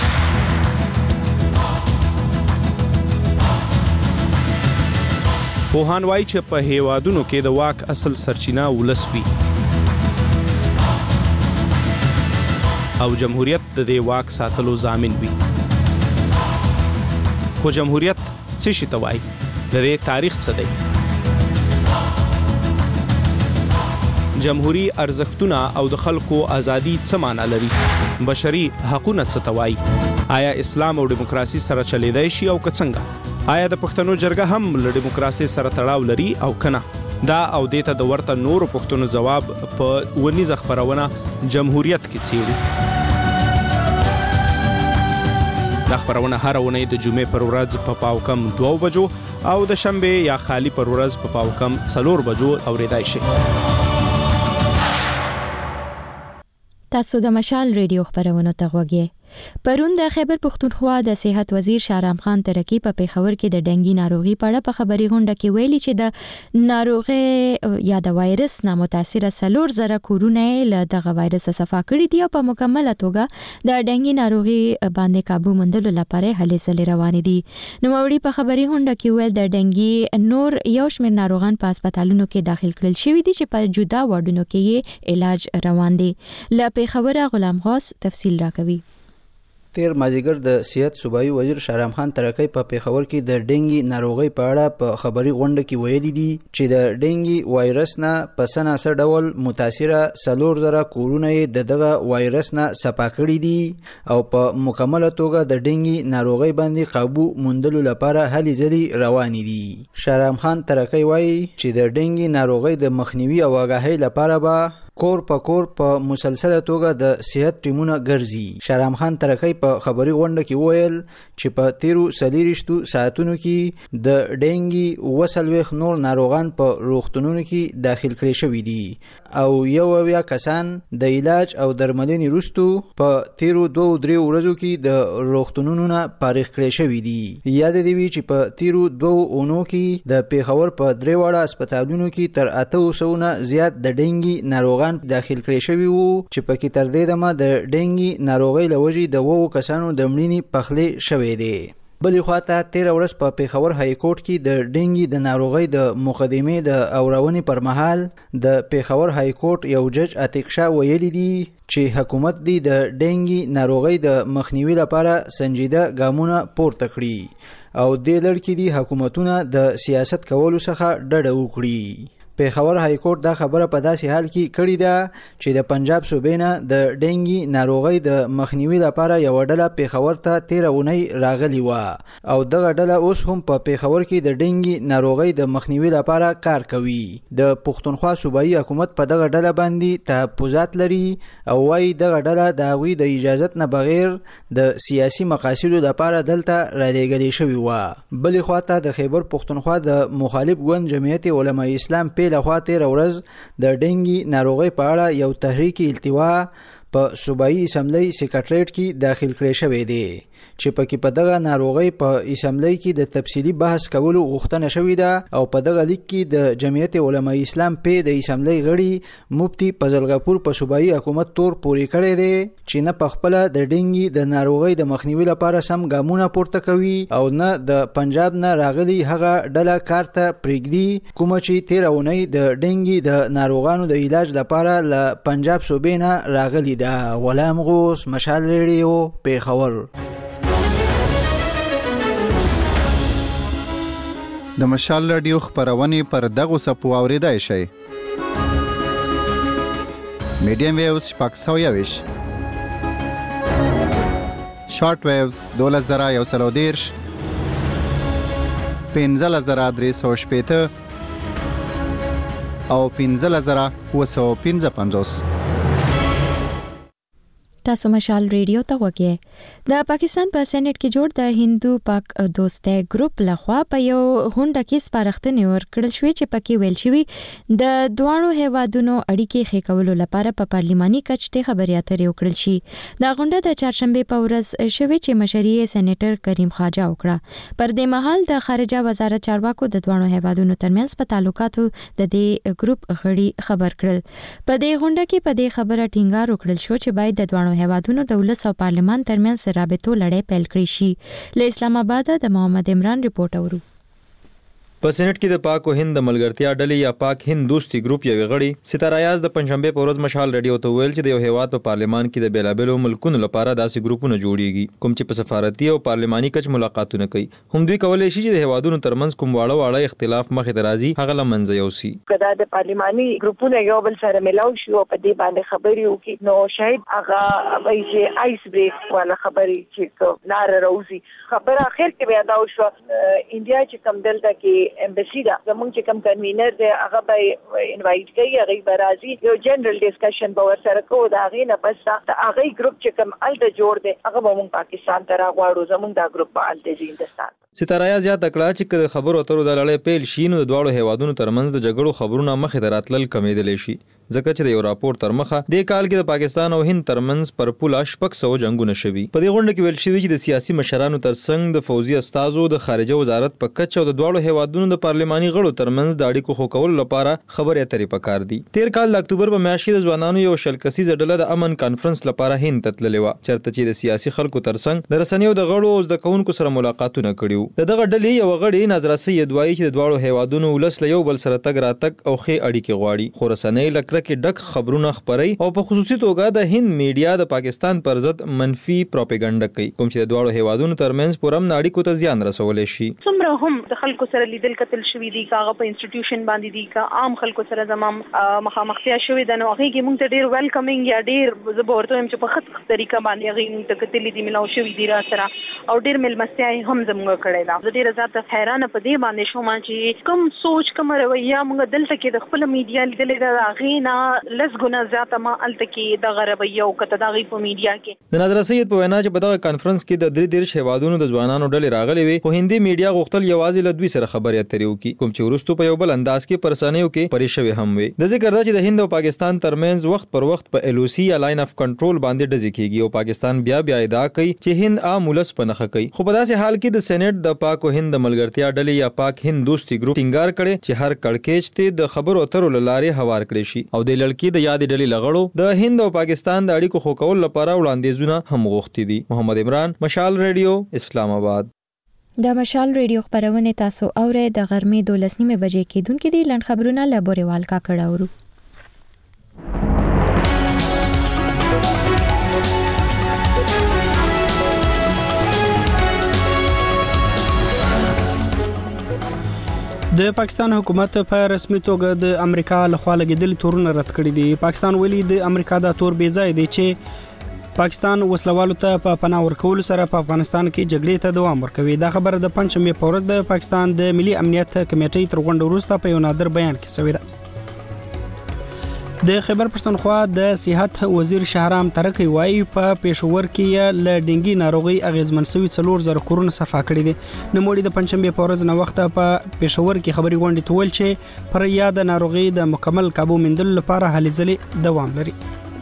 پوهان وایي چې په هیوادونو کې د واک اصل سرچینه ولس وي او جمهوریت د دې واک ساتلو ضامن وي. خو جمهوریت څه شي ته وایي؟ د دې تاریخ څه دی؟ جمهوری ارزښتونه او د خلکو ازادي څه معنا لري؟ بشري حقوقونه څه ته وایي؟ آیا اسلام او دیموکراسي سره چلیدای شي او که څنګه؟ آیا د پښتنو جرګه هم له دیموکراسي سره تړاو لري او کنه؟ دا او دیته د ورته نورو پښتنو جواب په ونیزه خبرونه جمهوریت کې څیړي. دا خبرونه هر اونۍ د جمعې پر ورځ په پاوکم 2 بجو او د شنبه یا خالی پر ورځ په پاوکم 4 بجو اوریدای شي. تاسو د مشال ریډیو خبرونه ته غوږی. پرون د خیبر پختونخوا د صحت وزیر شهرام خان ترکی په پیښور کې د ډنګي ناروغي په اړه په خبري غونډه کې ویلي چې د ناروغي یا د وایرس نامتاثره 4000 کورونه له دغه وایرس صفا کړي دي او په مکمله توګه د ډنګي ناروغي باندې काबू موندلو لپاره هلې ځلې روانې دي. نو موري په خبري غونډه کې ویل د ډنګي نور یو شمېر ناروغان په هسپتالونو کې داخل کړل شوي دي چې په جدا وارډونو کې علاج روان دي. له پیښور غلام غوث تفصیل راکوي. تیر مازیګر د صحت صوبایي وزیر شهرام خان ترکی په پیښور کې د ډنګي ناروغي په اړه په خبري غونډه کې ویلي دي چې د ډنګي وایرس نه په سناسه ډول متاثره 4000 کورونه دغه وایرس نه صفا کړي دي او په مکمله توګه د ډنګي ناروغي باندې काबू موندلو لپاره هلې ځلې روانې دي. شهرام خان ترکی وایي چې د ډنګي ناروغي د مخنیوي او آگاهی لپاره به کور په مسلسله توګه د صحت ټیمونه ګرځي. شهرام خان ترکی په خبري غونډه کې وویل چې په 13 ساعتونو کې د ډنګي وسلوخ نور ناروغان په روغتونونو کې داخل کړي شوي دي. او 1 کسان د علاج او درملنې وروسته په تیرو 2-3 ورځو کې د روغتونونو نه فارغ کړي شوي دي. یاد دی وی چې په تیرو 2 اونو کې د پیښور په 3 وړه هسپتالونو کې تر 800 نه زیات د ډینګي ناروغان داخل کړي شوي وو چې پکې تر دې دمه د ډینګي ناروغۍ لوجې د 2 کسانو د مړینې پخلې شوې دي. بلې خواته 13 ورځ په پیښور های کورټ کې د ډینګي د ناروغۍ د مقدمې د اورونې پر مهال د پیښور های کورټ یو جج عتیق شاه ویلي دي چې حکومت دی د ډینګي ناروغۍ د مخنیوي لپاره سنجیده ګامونه پورته کړي او د لړ کې دي حکومتونه د سیاست کولو څخه ډډه وکړي. پیښور های کورټ دا خبره په داسې حال کې کړې ده چې د پنجاب صوبې نه د ډینګي ناروغۍ د مخنیوي لپاره یو ډله پیښور ته 13 اونۍ راغلی و او دغه ډله اوس هم په پیښور کې د ډینګي ناروغۍ د مخنیوي لپاره کار کوي. د پښتونخوا صوبایي حکومت په دغه ډله باندې تحفظات لري او وايي دغه ډله د هغوی د اجازت نه بغیر د سیاسي مقاصدو لپاره دلته رالېږلې شوې وه. بلې خواته د خیبر پښتونخوا د مخالف ګوند جمعیت علماء اسلام لخوا 13 ورځ د ډینګي ناروغۍ په اړه یو تحریک التوا په صوبایي اسمبلی سیکریټریټ کې داخل کړی شوی دی چې پکې په دغه ناروغۍ په اسمبلی کې د تفصیلی بحث کولو غوښتنه شوې ده او په دغه لیک کې د جمعیت علماء اسلام په د اسمبلی غړي مفتی فضل غفور په صوبایي حکومت تور پورې کړی دی چې نه په خپل د ډینګي د ناروغۍ د مخنیوي لپاره سم ګامونه پورته کوي او نه د پنجاب نه راغلي هغه ډله کار ته پرېږدي کومه چې 13 اونۍ د ډینګي د ناروغانو د علاج لپاره له پنجاب صوبې نه راغلي ده. غلام غوث، مشال ریډیو، پیښور. د مشال رادیو خبرونه پر دغه سپو اوریدای شي. میډیم ویوز پاکستاویش، شارټ ویوز 2130، 15350 او 15955. تاسو مشال ریډیو ته وګورئ. د پاکستان په سېنات کې جوړ د هندو پاک دوستۍ ګروپ لخوا په یو غونډه کې سپارښتنې ورکړل شوې چې پکې ویل شوی د دوه هیوادونو اړیکې ښه کولو لپاره په پارلماني کچ ته خبرې اترې وکړل شي. دا غونډه د چهارشنبه په ورځ شوې چې مشري سېنیټر کریم خواجه وکړه. پر دې مهال د خارجه وزارت چارواکو د دوه هیوادونو ترمنځ په تعلقاتو د دې ګروپ غړي خبر کړل. په دې غونډه کې په دې خبره ټینګار وکړل شو چې باید د دوه هیوادونو د ولس او پارلمان ترمنځ رابطو لړۍ پیل کړي شي. له اسلام آباد د محمد عمران رپورټ اورو. په سېنات کې د پاک او هند د ملګرتیا ډلې یا پاک هند دوستي ګروپ یو غړي ستاره یاز د پنځشنبه په ورځ مشال ریډیو ته ویل چې د یو هیواد په پارلمان کې د بیلابلو ملکونو لپاره داسې ګروپونه جوړیږي کوم چې په سفارتي او پارلماني کچ ملاقاتونه کوي. هم دوی کولای شي چې د هیوادونو ترمنځ کوم واړه اختلاف مخې ته راځي هغه لمنځه یوسي. کله د پارلماني ګروپونه یو بل سره ملاو شي او په دې باندې خبرې وکړي نو شاید هغه وایي چې آیس بریک ولا خبرې چې لار راوځي. خبره اخر کې بیا دا شو انډیا چې کم دلته کې امبسی دا زمونږ چې کم کنوینر دی هغه به انوایټ کوي هغه به راځي یو جنرال ډسکشن به ورسره کوو دا هغې نه پس هغه ګروپ چې کم الته جوړ دی هغه به مونږ پاکستان ته راغواړو زمونږ دا ګروپ به الته ځي هندوستان. ستاره زیاته کړه چې د خبرو اترو د لړۍ پیل شي نو د دواړو هیوادونو ترمنځ د جګړو خبرونه مخې ته راتلل کمیدلی شي ځکه چې د یو راپور تر مخه د کال کې د پاکستان او هند ترمنځ پر پوله 600 جنگونه شوي. په دې غونډه کې ویل شوی چې د سیاسي مشرانو ترڅنګ د فوزي استازو د خارجه وزارت په کچ او د دواړو هیوادونو د پارلماني غړو ترمنځ د اړیکو خو کولو لپاره خبرې اترې پکار دي. تیر کال د اکتوبر په میاشت کې د ځوانانو یو شل کسیزه ډله د امن کانفرنس لپاره هند ته تللې و چرته چې د سیاسي خلکو ترڅنګ د رسنیو د غړو او د کونکو سره ملاقاتونه کړي. دغه ډلې یو غړي نظر سید وایي چې د دواړو هیوادونو ولس له یو بل سره تګ راتګ او ښې اړیکې غواړي خو رسنۍ لکه کې ډک خبرونه خبري او په خصوصي توګه د هند میډیا د پاکستان پر ضد منفي پروپاګاندا کوي کوم چې د دواړو هیوادونو ترمنځ پرم اړیکو ته زیان رسولای شي. څومره هم د خلکو سره لیدل کتل شوی دي کاغه په انسټیټیوشن باندې دي کا عام خلکو سره زمام مخامختیا شوی د نو هغه کې موږ ته ډیر ویلکمینګ یا ډیر زبورته هم چې په خط طریقه باندې هغه موږ ته کتل دي ملاو شوی دي را سره او ډیر ملمستیا هم زموږ کړی دا ډیر زیاته حیرانه په دې باندې شوم چې کوم سوچ کوم رویه موږ دلته کې د خپل میډیا لیدل دا هغه نه لس ګنا زیاته ما التکی د غربیو کته د غي په میډیا کې د نادر سید په وینا چې په دغه کانفرنس کې د 3 هیوادونو د ځوانانو ډلې راغلي وي خو هندي میډیا غوښتل یوازې له دوی سره خبرې اترې وکړي کوم چې ورستو په یو بل انداز کې پرسانیو کې پریشوي هم وي د ذکر دا چې د هند او پاکستان ترمنځ وخت پر وخت په LOC یا لاین اف کنټرول باندې ډزې کیږي او پاکستان بیا ادعا کوي چې هند عام ولس په نخښه کوي خو په داسې حال کې د سېنات د پاک او هند ملګرتیا ډلې یا پاک هند دوستي ګروپ ټینګار کړي چې هر کړکېچ ته د خبرو اترو لارې هوار کړي شي او د لړکی د یاد ډلې لغړو د هند او پاکستان د اړیکو خو کول لپاره وړاندیزونه هم غوښتي دي محمد عمران مشال ریډیو اسلام آباد د مشال ریډیو خبرونه تاسو اوره د غرمې 12:00 بجې کېدونکې دي لند خبرونه لابوریوال کا کړهورو د پاکستان حکومت په رسمي توګه د امریکا لخوا لګیدل تورونه رد کړی دي پاکستان ویلي د امریکا د تور بې ځای دی چې پاکستان وسلوالو ته په پناه ورکول سره په افغانستان کې جګړې ته دوام ورکوي دا خبره د پنځمې په ورځ د پاکستان د ملي امنیت کمیټې تر غونډې وروسته په یو نادر بیان کې شوې ده د خیبر پښتونخوا د صحت وزیر شهرام ترکی وایي په پېښور کې ل ډینګي ناروغي اغیزمن شوی 4000 کورونه صفا کړي دي نوموړي د پنځمې په ورځ نو وخت په پېښور کې خبري غونډې تول چې پر یاد ناروغي د مکمل قابو مندل لپاره هلې ځلې دوام لري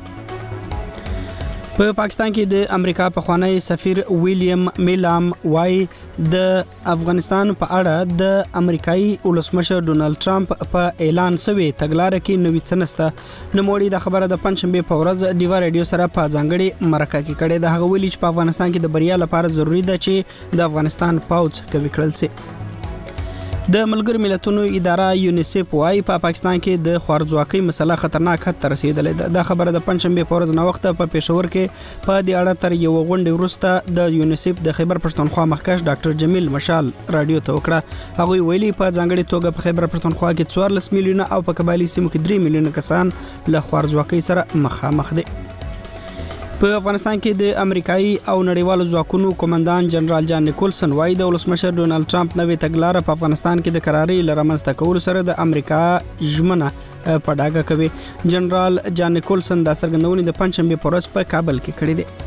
په پاکستان کې د امریکا پخوانی سفیر ویلیام میلام وایي د افغانستان په اړه د امریکایي ولسمشر ډونالد ټرمپ په اعلان شوی تګلارې کې نوې څنسته نوموړي د خبره د پنځمې په ورځ ډیوا ریډیو سره په ځانګړي مرکه کې کړي د هغه ویلي چې په افغانستان کې د بریا لپاره ضروری ده چې د افغانستان پوځ کوي کړل شي د ملګرو ملتونو اداره یونیسف وايي په پاکستان کې د خوارځواکۍ مسله خطرناک حد ته رسیدلې ده د خبره د پنځمې په ورځ نو وخت په پېښور کې په دې اړه تر یو غونډې وروسته د یونیسف د خیبر پښتونخوا مخکښ ډاکټر جمیل مشال رادیو ته وکړه هغه ویلي په ځانګړي توګه په خیبر پښتونخوا کې 14 میلیونه او په قبایلی سیمو کې 3 میلیونه کسان له خوارځواکۍ سره مخامخ دي په افغانستان کې د امریکایي او نړیوالو ځواکونو کمانډان جنرال جان نیکولسن وايي د ولسمشر ډونالد ټرمپ نوې تګلارې په افغانستان کې د قراري لرمنځته کول سره د امریکا ژمنه په ډاګه کوي جنرال جان نیکولسن د څرګندونې د پنځمې په ورځ په کابل کې کړې ده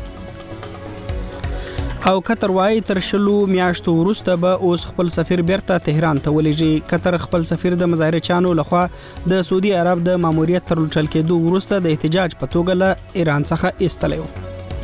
او قطر وايي تر شلو میاشتو وروسته به اوس خپل سفیر بیرته تهران ته ولېږي قطر خپل سفیر د مظاهره چانو لخوا د سعودي عرب د ماموریت تر لټل کېدو وروسته د احتجاج په توګه له ایران څخه ایستلی و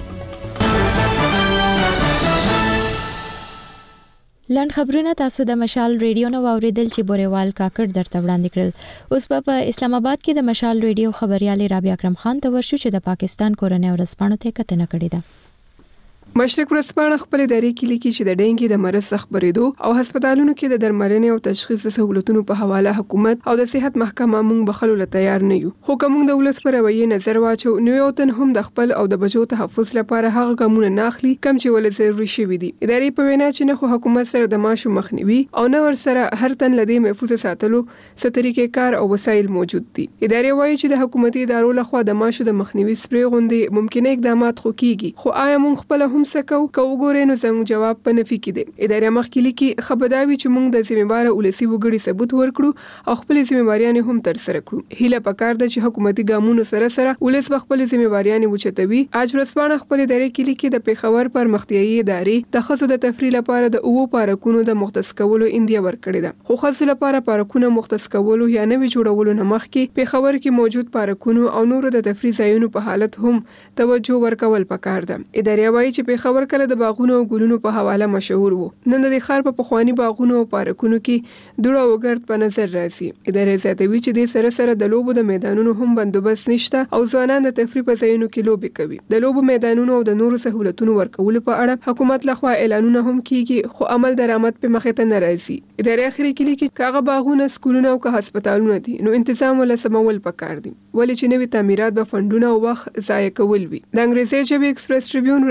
لند خبرونه تاسو د مشال ریډیو نو اوریدل چې بوریوال کاکړ درته وړاندې کړل اوس په اسلام آباد کې د مشال ریډیو خبريالي رابعه اکرم خان ته ورشو چې د پاکستان کورنۍ ورسپانو ته کتنه کړې ده مشرق ورځپاڼه خپل ادارې کې لیکي چې د ډینګي د مرض خبرېدو او هسپتالونو کې د درملنې او تشخیص سہولتونو په حواله حکومت او د صحت محکمه مونږ بخلو له تیار نه یو خو کوم د ولس پر رویه نظر واچو نو یو تن هم د خپل او د بچو تحفظ لپاره هغه ګامونه ناخلي کم چې ول ضروري شي وي دي ادارې په وینا چې نه خو حکومت سره د ماشو مخنیوي او نه ور سره هر تن لدی محفوظ ساتلو ستريقې کار او وسایل موجود دي ادارې وایي چې د حکومتي ادارو لخوا د ماشو د مخنیوي سپری غوندي ممکنه اقدامات خو کیږي خو آیا مونږ خپل هم سکو وګورئ نو زموږ جواب په نفي کې دی ادارې مخکې لیکي خبرداوي چې موږ د ذمہوار ولسی وګړي ثبوت ورکړو او خپل ذمہواریان هم تر سره کړو هله پکار ده چې حکومتي ګامونو سره سره ولس خپل ذمہواریان وچتوي اج ورځپاڼه خپل ادارې کې لیکي د پیښور پر مختیایي ادارې د خصو د تفریح لپاره د اوو پارکونو د مختص کولو اندیا ورکړي ده خو خصو لپاره پارکونو مختص کولو یا نوې جوړولو نه مخکې پیښور کې موجود پارکونو او نورو د تفریح ځایونو په حالت هم توجه ورکول پکار ده ادارې وایي چې پیښور کله د باغونو او ګلونو په حواله مشهور وو نن د ښار په پخوانی باغونو او پارکونو کې دوړه وګرد په نظر راځي ادارې زیاتوي چې د سره سره د لوبو د میدانونو هم بندوبست نشته او ځوانان د تفریح په ځایونو کې لوبي کوي د لوبو میدانونو او د نورو سہولتونو ورکول په اړه حکومت لخوا اعلانونه هم کیږي خو عمل درآمد په مخه ته ناراضي ادارې اخري کې لیکي کاغه باغونه سکولونه او هسپتالونه دي نو تنظیم ولا سمول پکار دي ولې چې نوې تعمیرات به فندونه او وخت ضایع کول وي د انګریزي ژبې ایکسپریس ټریبیون ورځپاڼه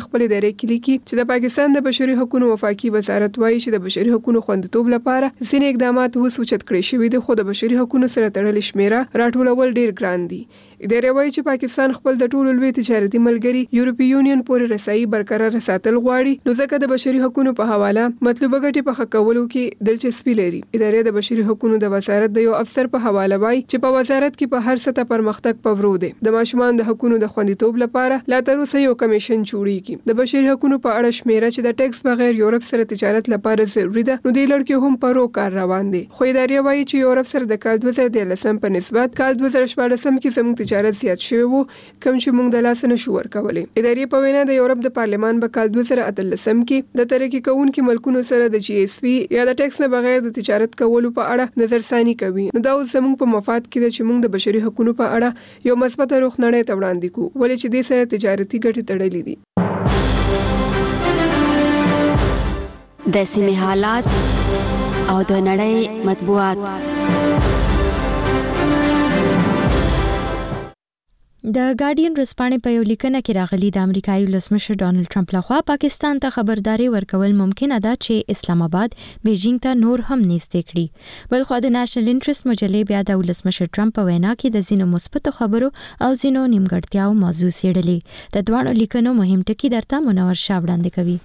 خپل ادارې کې لیکي چې د پاکستان د بشري حقوقو وفاقي وزارت وایي چې د بشري حقوقو خوندیتوب لپاره ځینې اقدامات وسوچت کړي شوي دي، خو د بشري حقوقو سره تړلې شمیره راټولول ډیر ګران دي. ادارې وایي چې پاکستان خپل د ټولو لوی تجارتي ملګري یورپی یونین پورې رسایي برقرار ساتل غواړي، نو ځکه د بشري حقوقو په حواله مطلوبه ګټې په ښه کولو کې دلچسپي لري. ادارې د بشري حقوقو د وزارت د یو افسر په حواله وایي چې په وزارت کې په هر سطح پرمختګ پورو دی. د ماشومان د حقوقو د خوندیتوب لپاره لا تر اوسه یو کمیشن جوړیږي. د بشري حقوقو په اړه شمیره چې د ټیکس بغیر یورپ سره تجارت لپاره ضروري ده، نو د لړکې هم په رو کار روان دي. خو ادارې وایي چې یورپ سره د کال 2013 په نسبت کال 2014 کې زموږ تجارت زیات شوی وو، کوم چې موږ د لاس نه شو ورکولای. ادارې په وینا د یورپ د پارلمان په کال 2013 کې د ترقی کوونکو ملکونو سره د جی ایس پی یا د ټیکس نه بغیر د تجارت کولو په اړه نظرثاني کوي. نو دا زموږ په مفاد کې ده چې موږ د بشري حقوقو په اړه یو مثبت روح نړۍ ته وړاندې کوو، ولې چې دې سره تجارتي ګټې تړلې دي. د سیمې حالات او د نړۍ مطبوعات. د ګارډین رسپانې په یو لیکنه کې راغلي د امریکایي ولسمشر ډانلډ ټرمپ لخوا پاکستان ته خبرداري ورکول ممکن ده چې اسلام آباد بیجینګ ته نور هم نږدې کړي. بلخو د نېشنل انټرست مجلې بیا د ولسمشر ټرمپ په وینا کې د ځینو مثبتو خبرو او ځینو نیمګړتیاو موضوع څېړلې. د دواړو لیکنو مهم ټکي درته منور شاه وړاندې کوي.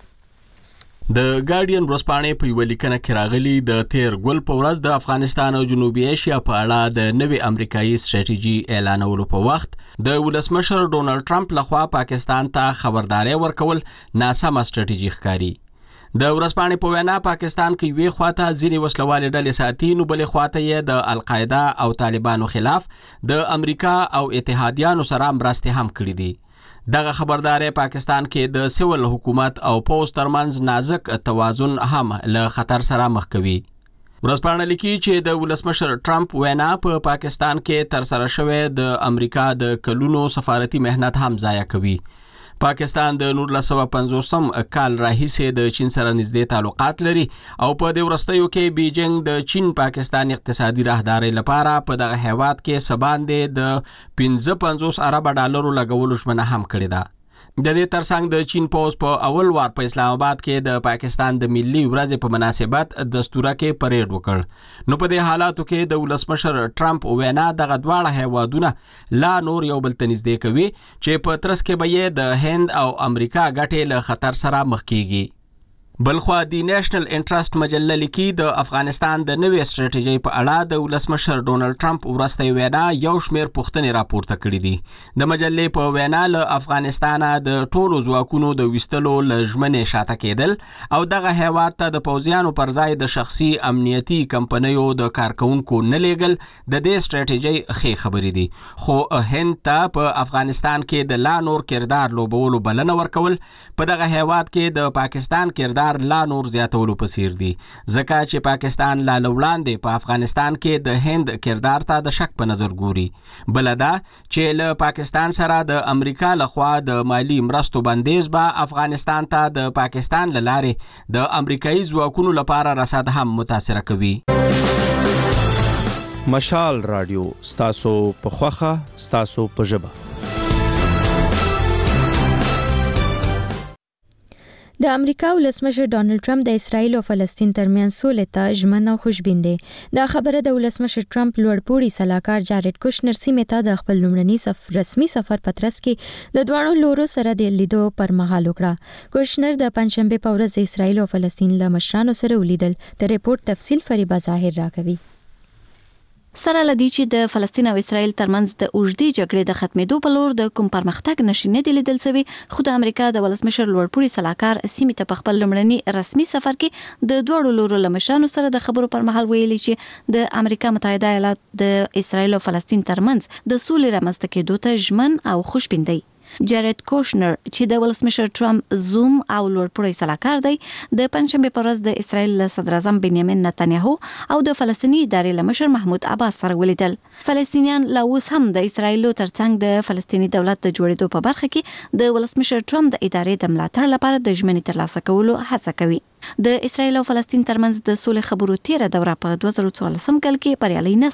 د ګارډین ورځپاڼې په یو لیکنه کې راغلي د تیر ګل په ورځ د افغانستان او جنوبي ایشیا په اړه د نوې امریکایي سټریټیجي اعلانولو په وخت د ولسمشر ډونالډ ټرمپ لخوا پاکستان ته خبرداري ورکول ناسمه سټریټیجي ښکاري. د ورځپاڼې په وینا پاکستان کې وی خواته ځینې وسلوالې ډلې ساتي، نو بلې خواته یې د القاعده او طالبانو خلاف د امریکا او اتحادیانو سره مرستې هم کړې دي. دغه خبرداري پاکستان کې د سیول حکومت او پوز ترمنځ نازک توازن هم له خطر سره مخ کوي. ورځپاڼه لیکي چې د ولسمشر ټرمپ وینا په پاکستان کې تر سره شوې د امریکا د کلونو سفارتي مهنت هم ضایع کوي. پاکستان د 1950 کال راهیسې د چین سره نږدې تعلقات لري او په دې وروستیو کې بیجینګ د چین پاکستان اقتصادي راهداري لپاره په دغه هیواد کې سباندې د 55 ارب ډالرو لګولو ژمنه هم کړې ده. د دې ترڅنګ د چین پوز په اول وار په اسلام آباد کې د پاکستان د ملي ورځې په مناسبت دستوره کې پریډ وکړ. نو په دې حالاتو کې د ولسمشر ټرمپ وینا دغه دواړه هیوادونه لا نور یو بل ته نږدې کوي چې په ترڅ کې به یې د هند او امریکا ګټې له خطر سره مخ کیږي. بلخوا د نېشنل انټرست مجله لیکي د افغانستان د نوې سټریټیجي په اړه د ولسمشر ډونالډ ټرمپ وروستۍ وینا یو شمېر پوښتنې راپورته کړې دي. د مجلې په وینا له افغانستان د ټولو ځواکونو د ویستلو له ژمنې شاته کېدل او دغه هیواد ته د پوځیانو پر ځای د شخصي امنیتي کمپنیو د کارکونکو نه لیږل د دې سټریټیجي ښې خبرې دي. خو هند ته په افغانستان کې د لا نور کردار لوبولو بلنه ورکول په دغه هیواد کې د پاکستان کردار لا نور زیاتولو په څیر دي، ځکه چې پاکستان لا وړاندې په افغانستان کې د هند کردار ته د شک په نظر ګوري. بل دا چې له پاکستان سره د امریکا لخوا د مالی مرستو بندیز به افغانستان ته د پاکستان له لارې د امریکایي ځواکونو لپاره رسد هم متاثر کوي. مشال رادیو ستاسو په خوخه ستاسو په ژبه. د امریکا ولسمشر ډانلډ ټرمپ د اسرایل او فلسطین ترمنځ سولې ته ژمن او خوشبین دی. دا خبره د ولسمشر ټرمپ لوړپوړي سلاکار جارېډ کوشنر سیمې ته د خپل لومړني رسمي سفر په ترڅ کې د دواړو لورو سره د لیدو پر مهال وکړه. کوشنر د پنځشنبه په ورځ د اسرایل او فلسطین له مشرانو سره ولیدل. د ریپورت تفصیل فریبه ظاهر راکوي. سره لدی چې د فلسطین او اسرایل ترمنځ د اوږدې جګړې د ختمېدو په لور د کوم پرمختګ نشي نه دی لیدل شوی، خو د امریکا د ولسمشر لوړپوړي سلاکار سیمې ته په خپل لومړني رسمي سفر کې د دوړو لورو له مشرانو سره د خبرو پر مهال ویلي چې د امریکا متحده ایالات د اسرایل او فلسطین ترمنځ د سولې رامنځته کېدو ته ژمن او خوشبین دی. جارېډ کوشنر چې د ولسمشر ټرمپ زوم او لوړپوړی سلاکار دی، د پنځشنبه په ورځ د اسرایل له صدر اعظم بنیامین نتنیاهو او د فلسطیني ادارې له مشر محمود عباس سره ولیدل. فلسطینیان لا اوس هم د اسرایلو ترڅنګ د فلسطیني دولت د جوړېدو په برخه کې د ولسمشر ټرمپ د ادارې د ملاتړ لپاره د ژمنې ترلاسه کولو هڅه کوي. د اسرایل او فلسطین ترمنځ د سولې خبرو تیره دوره په 2014 کال کې بریالۍ نه شوه.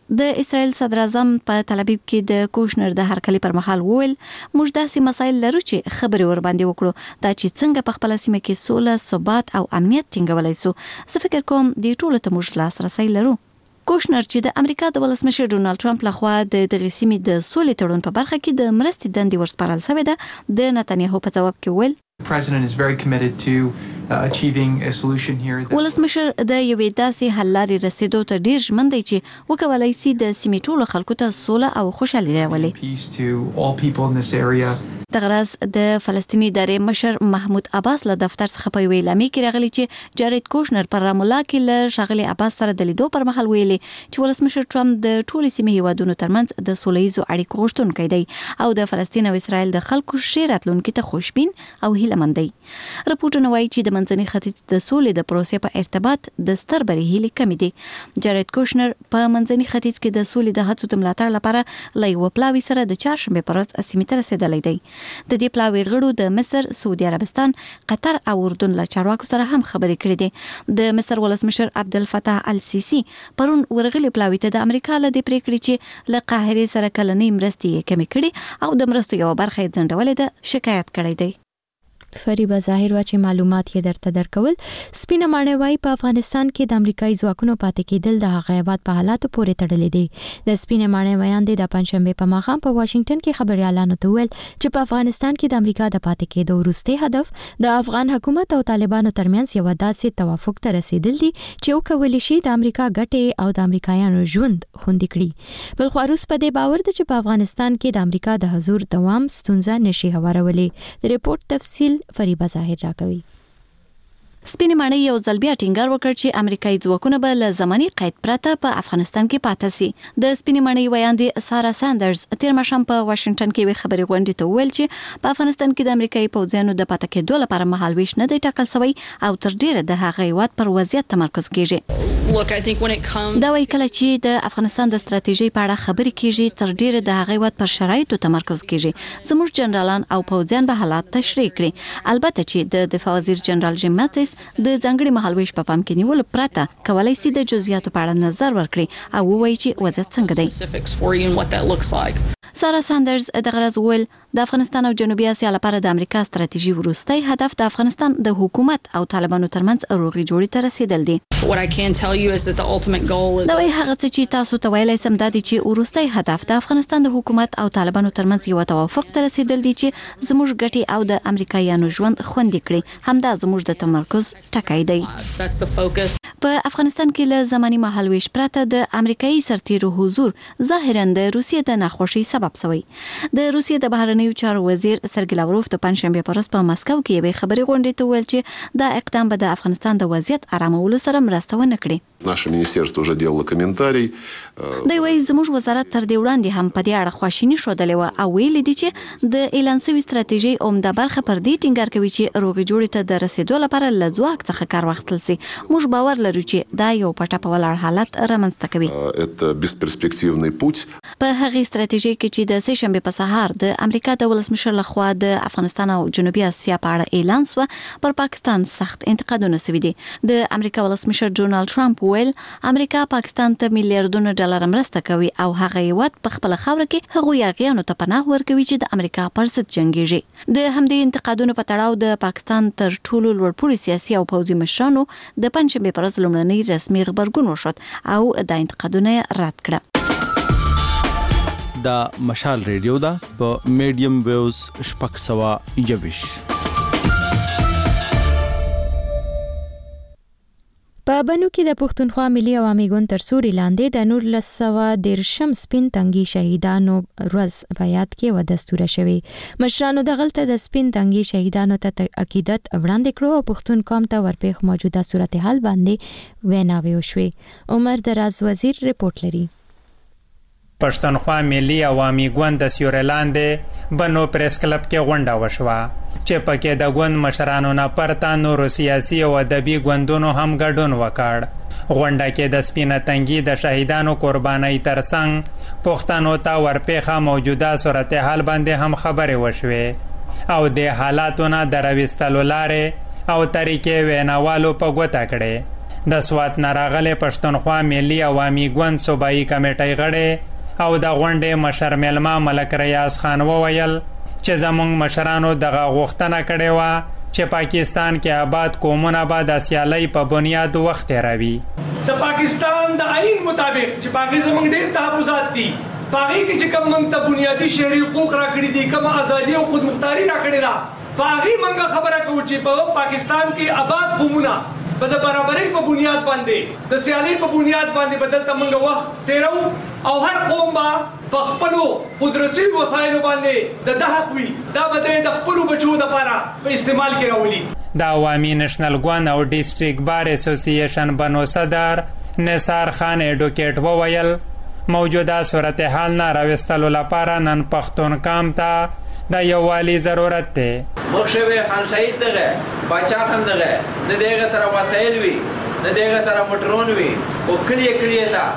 د اسرائیل صدر اعظم په تل ابیب کې د کوشنر د هرکلی پر مهال وویل موږ داسې مسایل لرو چې خبرې ور باندې وکړو دا چې څنګه په خپل سیمه کې سوله ثبات او امنیت ټینګولای شو. زه فکر کوم د ټولو ته موږ لاسرسي لرو. کوشنر چې د امریکا د ولسمشر ډونالد ټرمپ لخوا د دغه سیمې د سولې تړون په برخه کې د مرستې دندې ورسپارل شوې ده د نتانیاهو په جواب کې ویل The president is very committed to achieving a solution here. ولسمشر د یوې داسې حل لارې رسیدو ته ډیر ژمن دی چې وکولای شي د سیمې ټولو خلکو ته سوله او خوشحالي راولي. Peace to all people in this area. د غرض د فلسطینی ادارې مشر محمود عباس له دفتر څخه په ویل امي کې راغلی چې جارید کوشنر پر رامولا کې له شغلي عباس سره د لیدو پر مهال ویلي چې ولسمشر ټرمپ د ټولو سیمې هیوادونو ترمنځ د سولهییزو اړیکو غوښتونکی دی او د فلسطین او اسرائیل د خلکو ښې راتلونکي ته خوشبین او هیله دی. رپورټونه وایي چې د منځني ختیځ د سولې د پروسې په ارتباط د ستربري هیلې کمی دي. جارید کوشنر په منځني ختیځ کې د سولې د هڅو د ملاتړ لپاره له یو پلاوي سره د چهارشنبه پر ورځ سیمې ته رسیدلی دی. د دې پلاوي غړو د مصر، سعودي عربستان، قطر او اردن له چارواکو سره هم خبرې کړې دي. د مصر ولسمشر عبدالفتاح السیسی پرون ورغلي پلاوي ته د امریکا له دې پریکړې چې له قاهرې سره کلنۍ مرستې کمې کړي او د مرستو یو برخه یې ځنډولې ده شکایت کړی دی. فریبا ظاهر وا چې معلومات یې درته درکول. سپینه ماڼۍ وايي په افغانستان کې د امریکایي ځواکونو پاتې کېدل د هغه هیواد په حالاتو پورې تړلې دي. د سپینه ماڼۍ ویاندې د پنځشنبه په ماښام په واشنگټن کې خبريالانو ته ویل چې په افغانستان کې د امریکا د پاتې کېدو وروستي هدف د افغان حکومت او طالبانو ترمنځ یو داسې توافق ته رسیدل دي چې وکولای شي د امریکا ګټې او د امریکایانو ژوند خوندي کړي. بل خو روس په دې باور ده چې په افغانستان کې د امریکا د حضور دوام ستونزه نشي هوارولې. د ریپورت تفصیل فریبا ظاهر راکوي. سپینې ماڼۍ یو ځل بیا ټینګار وکړ چې امریکایي ځواکونه به له زماني قید پرته په افغانستان کې پاتې سي. د سپینې ماڼۍ ویاندې سارا ساندرز تیر ماښام په واشنگټن کې وی خبري غونډې ته ویل چې په افغانستان کې د امریکایي پوځیانو د پاتې کېدو لپاره مهالويش نه دی ټاکل شوی او تر ډیره د هغه هیواد پر وضعیت تمرکز کیږي. دا وایي کله چې د افغانستان د ستراتیژۍ په اړه خبرې کیږي تر ډیره د هغه هیواد پر شرایطو تمرکز کیږي. زموږ جنرالان او پوځیان به حالات تشریح کړي. البته چې د دفاع وزیر جنرال جیم ماتیس د ځانګړي مهالويش په پام کې نیول پرته کولای شي د جزئیاتو په اړه نظر ورکړي او ووایي چې وضعیت څنګه دی. سارا ساندرز د غرض ویل د افغانستان او جنوبي اسیا لپاره د امریکا ستراتیژي وروستي هدف د افغانستان د حکومت او طالبانو ترمنځ روغي جوړی ته رسیدل دي. دا وایي هغه څه چې تاسو ته ویلای سم دا دي چې وروستي هدف د افغانستان د حکومت او طالبانو ترمنځ یو توافق ته رسیدل دي چې زموږ ګټي او د امریکایانو ژوند خوندي کړي. همدا زموږ د تمرکز ټکی دی. په افغانستان کې له زماني مهالويش پرته د امریکایي سرتیرو حضور ظاهرا د روسیې د ناخوشي سبب شوی. د روسیې د بهرنیو چارو وزیر سرګی لاوروف د پنځشنبه په ورځ په مسکو کې یوې خبري غونډې ته ویل چې دا اقدام به د افغانستان د وضعیت آرامولو سره مرسته ونه کړي. Наше министерство уже делало комментарий. دا وایي زموږ وزارت تر دې وړاندې هم په دې اړه خواشیني ښودلې وه او ویلي دي چې د اعلان شوي ستراتیژۍ عمده برخه پر دې ټینګار کوي چې روغې جوړې ته د رسیدو لپاره له ځواک څخه کار واخیستل شي. موږ باور لرو چې دا یو پټه په ولاړ حالت رامنځته کوي. Это бесперспективный путь. په هغې ستراتیژۍ کې چې د سه شنبې په سهار د امریکا د ولسمشر لخوا د افغانستان او جنوبي اسیا په اړه اعلان شو پر پاکستان سخت انتقادونه شوي دي. د امریکا ولسمشر ډونالد ټرمپ ویل امریکا پاکستان ته میلیارډونه ډالر مرسته کوي او هغه هیواد په خپل خاوره کې هغوی یاغیانو ته پناه ورکوي چې د امریکا پر ضد جنگيږي. د همدې انتقادونو په تړاو د پاکستان تر ټولو لوړپوړي سیاسي او پوځي مشرانو د پنځشنبه پر ورځ لومړنی رسمي خبرګون وشود او د انتقادونه رد کړه. دا مشال ریډیو دا په میډیم ویوز شپږ سوا یوش. په بنو کې د پښتونخوا ملي عوامي ګوند تر سوري لاندې د 1913 سپین تنګي شهیدانو ورځ په یاد کې و دستوره شوی. مشرانو د غلطه د سپین تنګي شهیدانو ته عقیدت وړاندې کړو او پښتون قوم ته ورپېښ موجوده صورتحال باندې ویناوي وشوي. عمر دراز وزیر ریپورت لري. پښتونخوا ملي عوامي ګوند د سوري لاندې بنو پریس کلب کې غونډه وشوه چې پکې د ګوند مشرانو نه پرته نورو سیاسي او ادبي ګوندونو هم ګډون وکړ. غونډه کې د سپینه تنګي د شهیدانو قربانۍ ترڅنګ پښتنو ته ورپېښه موجوده صورتحال باندې هم خبرې وشوې او د حالاتو نه د راوستلو لارې او طریقې ویناوالو په ګوته کړې. د سوات ناراغله پښتونخوا ملي عوامي ګوند صوبایي کمیټې غړي او د غونډې مشر ملما ملک ریاض خان وویل چې زمونږ مشرانو دغه غوښتنه کړې وه چې پاکستان کې آباد قومونه به د سیالۍ په بنیاد وخت تېروي. د پاکستان د آئین مطابق چې پاکي زمونږ ډېر تحفظات دي، پاغي کې چې کوم موږ ته بنیادی شهري حقوق راکړي دي، کوم ازادي او خودمختاري راکړي ده، پاغي موږ خبره کوو چې په پاکستان کې آباد قومونه په د برابرۍ په بنیاد باندې د سیالۍ په بنیاد باندې بدلته موږ وخت تیرو او هر قوم به په خپلو قدرتي وسایلو باندې د حق وي دا به د خپلو بچو لپاره په استعمال کې راولي. د عوامي نېشنل ګوند او ډیسټریکټ بار اسوسییشن بنو صدر نثار خان ایډوکیټ وویل موجوده صورتحال نه راوستلو لپاره نن پښتون کام ته د یووالي ضرورت دی. مخشوي خان شهید دغه باچا خان دغه د دغه سره وسایل وي، د دغه سره موټرون وي او کلیه تا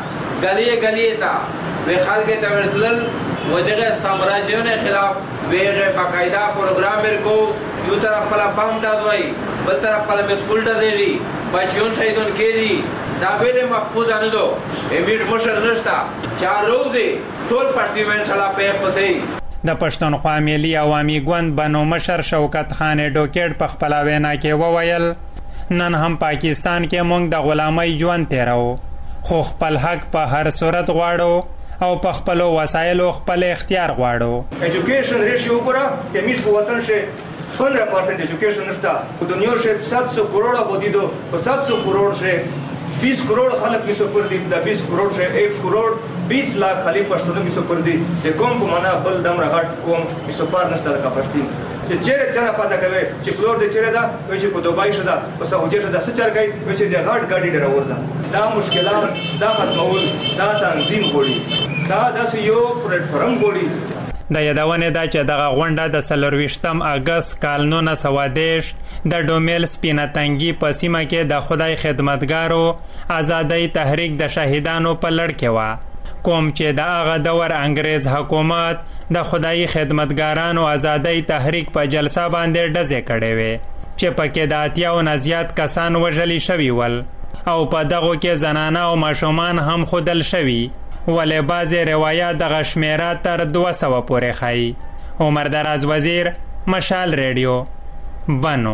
گلیه تا وی خلک ته ورتلل و دغه سامراجیون خلاف ویغه باقاعده پروګرام ورکو، یو طرف په بام دازوي بل طرف په مسکول دازي بچیون شهیدون کېږي دا ویلې محفوظ نه دو امیش مشر نشتا چار روزي ټول پښتون انشاءالله په پسې. د پښتونخوا ملي عوامي ګوند بنو مشر شوکت خان ایډوکیټ په خپل وینا کې وویل نن هم پاکستان کې موږ د غلامۍ ژوند تیرو، خو خپل حق په هر صورت غواړو او په خپل وسایلو خپل اختیار غواړو. ایجوکیشن ریشیو ګوره امیش په وطن شه 15% ایجوکیشن نشتا، په دنیا شه 700 کروڑ آبادی دو، په 700 کروڑ شه 20 کروڑ خلق کی سپر دی، دا 20 کروڑ سے 1 کروڑ 20 لاکھ خالی پښتون کی سپر دی. د قوم په معنا بل دم راغټ قوم کی سپار نشته کا پښتون چې چیرې چا پاته کوي چې فلور د چیرې دا وای چې په دوبای شدا په سعودي شدا سچر کوي وای چې د غاټ ګاډي ډراور دا مشکلات دا ختمول دا تنظیم غوړي دا داس یو پلیټفارم غوړي. د یادونه دا چې دغه غونډه د 24 اگست کال 1910 د ډومیل سپیناتنګي په سیمه کې د خدای خدمتګارو آزادۍ تحریک د شهیدانو په لړ کې و، کوم چې د هغه دور انګريز حکومت د خدای خدمتګارانو آزادۍ تحریک په جلسه باندې ډزې کړې وې چې پکې د اتیاو نه زیات کسان وژل شوي ول او په دغه کې زنانه او ماشومان هم خودل شوي، ولې بعضې روایات دغه شمیره تر 200 پورې ښایي. عمر دراز وزیر، مشال ریډیو، بنو.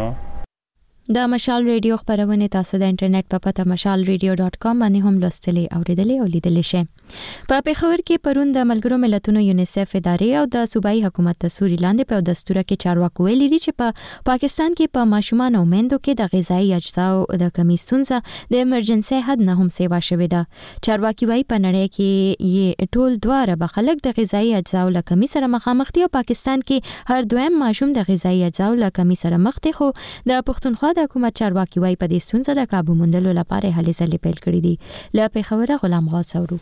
د مشال ریډیو خبرونه تاسو د انټرنیټ په پته mashalradio.com باندې هم لوستلی او لیدلی شئ. په پیښور کې پرون د ملګرو ملتونو یونیسف ادارې او د صوبایي حکومت تسوري لاندې په دستور کې چارواکو ویلي دي چې په پاکستان کې په ماشومان او میندو کې د غذایی اجزاو د کمی ستونزه د ایمرجنسي حد نه هم سیوا شوې ده. چارواکي وايي په نړۍ کې یې ټول دواره به خلک د غذایی اجزاو له کمی سره مخامخ دي او پاکستان کې هر دویم ماشوم د غذایی اجزاو له کمی سره مخ دي، خو د پښتونخوا د حکومت چارواکي وايي په دې ستونزه د کابو موندلو لپاره هلې ځلې پیل کړې دي. له پیښوره غلام غوث اورو.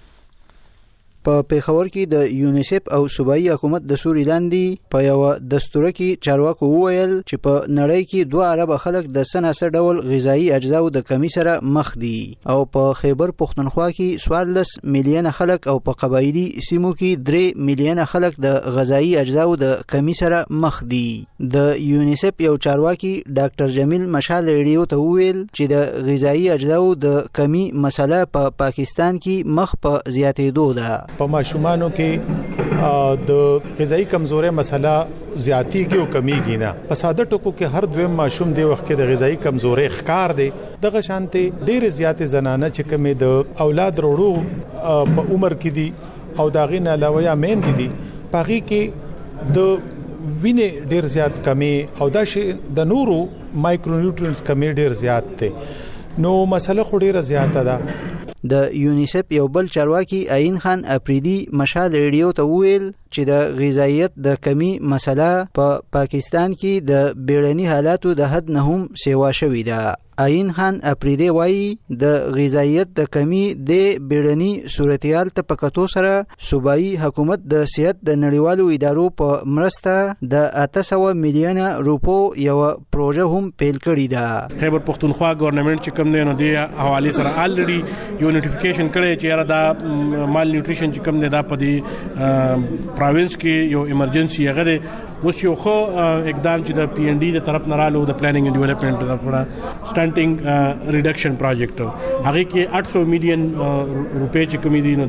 په پیښور کې د یونیسف او صوبایي حکومت د سوري لاندې په یو دستور کې چارواکو وویل چې په نړۍ کې 2 ارب خلک د سناسه ډول غذایی اجزاو د کمی سره مخ دي او په خیبر پښتونخوا کې 14 میلیون خلک او په قبایلی سیمو کې 3 میلیون خلک د غذایی اجزاو د کمی سره مخ دي. د یونیسف یو چارواکي ډاکټر جمیل مشال ریډیو ته وویل چې د غذایی اجزاو د کمی مسله په پاکستان کې مخ په زیاتېدو ده. په ماشومانو کې د غذایی کمزوري مسله زیاتی کې او کمیږي نه. په ساده ټکو کې هر دویم ماشوم دی وخت کې د غذایی کمزوري ښکار دی. دغه شانتي ډېر زیات زنانه چې کمې د اولاد وروړو په عمر کې دي او داغې نه علاوه یا مین دي پاغي کې د وینې ډېر زیات کمی او دا شی د نورو مایکرو نیوټرینټس کمی ډېر زیات دی. نو مسله خو ډېر زیاته ده. د یونیسف یو بل چارواکي عین خان افریدي مشال ریډیو ته وویل چې د غذایت د کمی مسله په پاکستان کې د بیړني حالاتو د حد نه هم سیوا شوې ده. عین خان افریدي وایي د غذایت د کمی د بیړني صورتحال ته پکتو سره صوبایي حکومت د صحت د نړیوالو ادارو په مرسته د 800 میلیون روپو یو پروژه هم پیل کړی ده. خیبر پښتونخوا ګورنمنت چې کوم دی نو دی حواله سره الریډي یو نوټیفیکیشن کړی چې یاره دا مال نیوټریشن چې کوم دی دا په دې پروینس کې یو ایمرجنسي هغه اوس یو خو اقدام چې د پی ان ډي د طرف نه رالو د پلانینګ اینڈ ډیولپمنٹ لپاره سټنټینګ ریډکشن پروجیکټ هغه کې 800 میلیون روپے چې کوم دي نو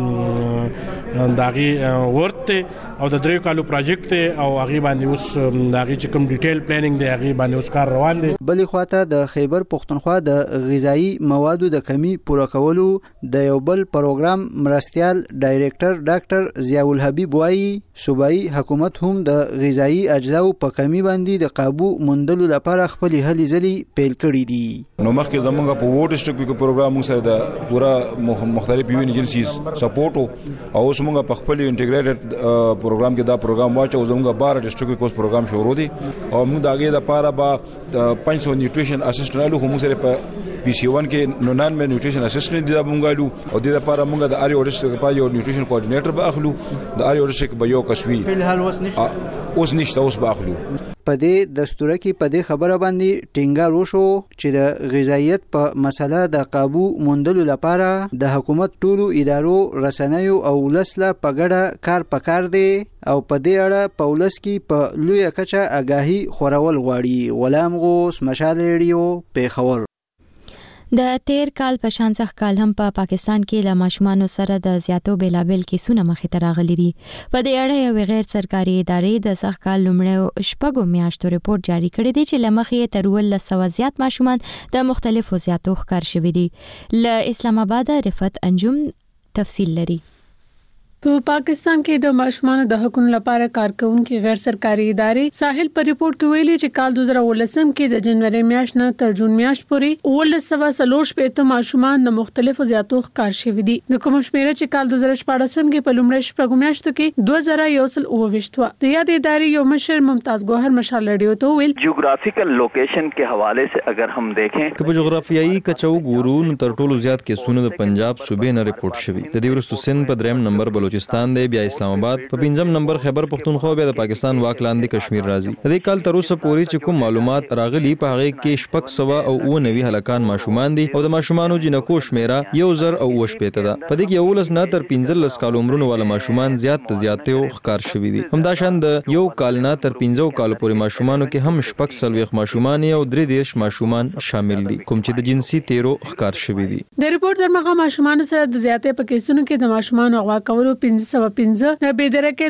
دا داغي ورته او د دریو کالو پروجیکټ ته او هغه باندې اوس داغي چې کوم ډیټیل پلانینګ دی هغه باندې اوس کار روان دی. بلې خواته د خیبر پختونخوا د غذایی موادو د کمی پوره کولو د یو بل پروګرام مرستيال ډایریکټر ډاکټر ضیاء الحبیب وايي صوبایي حکومت هم د غذایی اجزاو په کمی باندې د قابو موندلو لپاره خپل هلي ځلي پیل کړی دي. نو مخکې زمونږ په ووټ ډسټریکټ کې پروګرام موږ سره د پورا مختلف یو ایجنسیز سپورټ او اوس موږ په خپل انټیګریټډ پروګرام کې دا پروګرام واچو زمونږ 12 ډسټریکټ کې کوس پروګرام شروع دي او موږ داګه د لپاره با 500 نیوټریشن اسسټنټ له موږ سره په پی سی 1 کې نو نان نیوټریشن اسسټنټ دي مونږ لو او د لپاره موږ د اریو ډسټریکټ په یو نیوټریشن کوارډینیټر به اخلو د اریو ډسټریکټ به یو کسوي اوس نشته اوس باخلو. په دې دستور کې په دې خبره باندې ټینګار وشو چې د غذایت په مسله د قابو موندلو لپاره د حکومت ټولو ادارو رسنیو او ولسله په ګډه کار پکار دی او په دې اړه په ولس کې په لوی کچه آگاهي خورول غواړي. غلام غوث، مشال ریډیو، پیښور. د تیر کال په شان ځخ کال هم په پاکستان کې له ماشومانو سره د زیاتو بیلابل کیسونه مخې ته راغلي دي. په دې اړه یو غیر سرکاري ادارې د ځخ کال لومړی شپږو میاشتو ریپورت جاری کړی دی چې لمخې تر 100 زیات ماشومان د مختلفو زیاتو ښکار شوي دي. له اسلام آباد رفت انجم تفصیل لري. په پاکستان کې د ماشومانو د حقوقو لپاره کارکونکو غیر سرکاري ادارې ساحل پر ریپورت کې ویلي چې کال 2019 کې د جنوري میاشت نه تر جون میاشت پورې 140 ماشومان د مختلفو زیاتو ښکار شوي دي. د کوم شمیره چې کال 2014 کې په لومړۍ شپږو میاشتو کې 2128 و. د یاد ادارې یو مشر ممتاز ګوهر مشال ریډیو ته ویل جغرافیکل لوکیشن کے حوالے سے اگر ہم دیکھیں کہ په جغرافیایي کچو ګورو تر ټولو زیات کیسونه د پنجاب صوبې نه ریپورت شوي. د دې ورستو سند په دریم نمبر بلوچستان دی، بیا اسلام آباد، په پنځم نمبر خیبر پختونخوا، بیا د پاکستان واک لاندې کشمیر راځي. د دې کال تر اوسه پورې چې کوم معلومات راغلي په هغه کې 690 هلاکان ماشومان دي او د ماشومانو جنکو شمیره 1080 ده. په دې کې 11 نه تر 15 کال عمرونو والا ماشومان زیاتو ښکار شوي دي. همدا شان د یو کال نه تر 15 کال پورې ماشومانو کې هم 6 ماشومان او 3 ماشومان شامل دي کوم چې د جنسي تیرو ښکار شوي دي. د ریپورت درمغه ماشومان سره د زیاتې په کیسونو کې د ماشومان اغوا کولو 515 د بيدرکه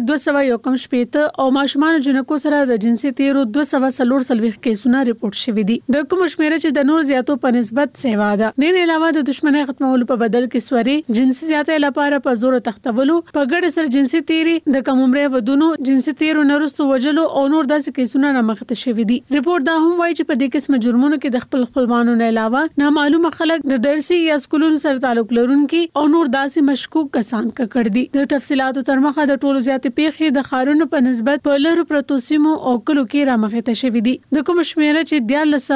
218 او ماشومان جنکو سره د جنسي تیرو 240 کیسونه ریپورت شوي دي. د کوم شمیره چې د نور زیاتو په نسبت سیوا ده. نه علاوه د دښمنۍ ختمولو په بدل کې سوري جنسي زیاتې لپاره په زور تختولو په ګډ سره جنسي تیری د کم عمره ودونو جنسي تیرو نرستو وجلو او نور داسې کیسونه رامخته شوي دي. ریپورت دا هم وایي چې په دې قسم جرمونو کې د خپلوانو نه علاوه نامعلومه خلک د درسي یا سکولونو سره تعلق لرونکي او نور داسې مشکوک کسان کړي دي. د تفصيلاتو تر مخه د ټولو زیاتې پیښې د خارونو په نسبت په لرو پرتو سیمو او کلو کې رامخته شوي دي. د کوم شمیره چې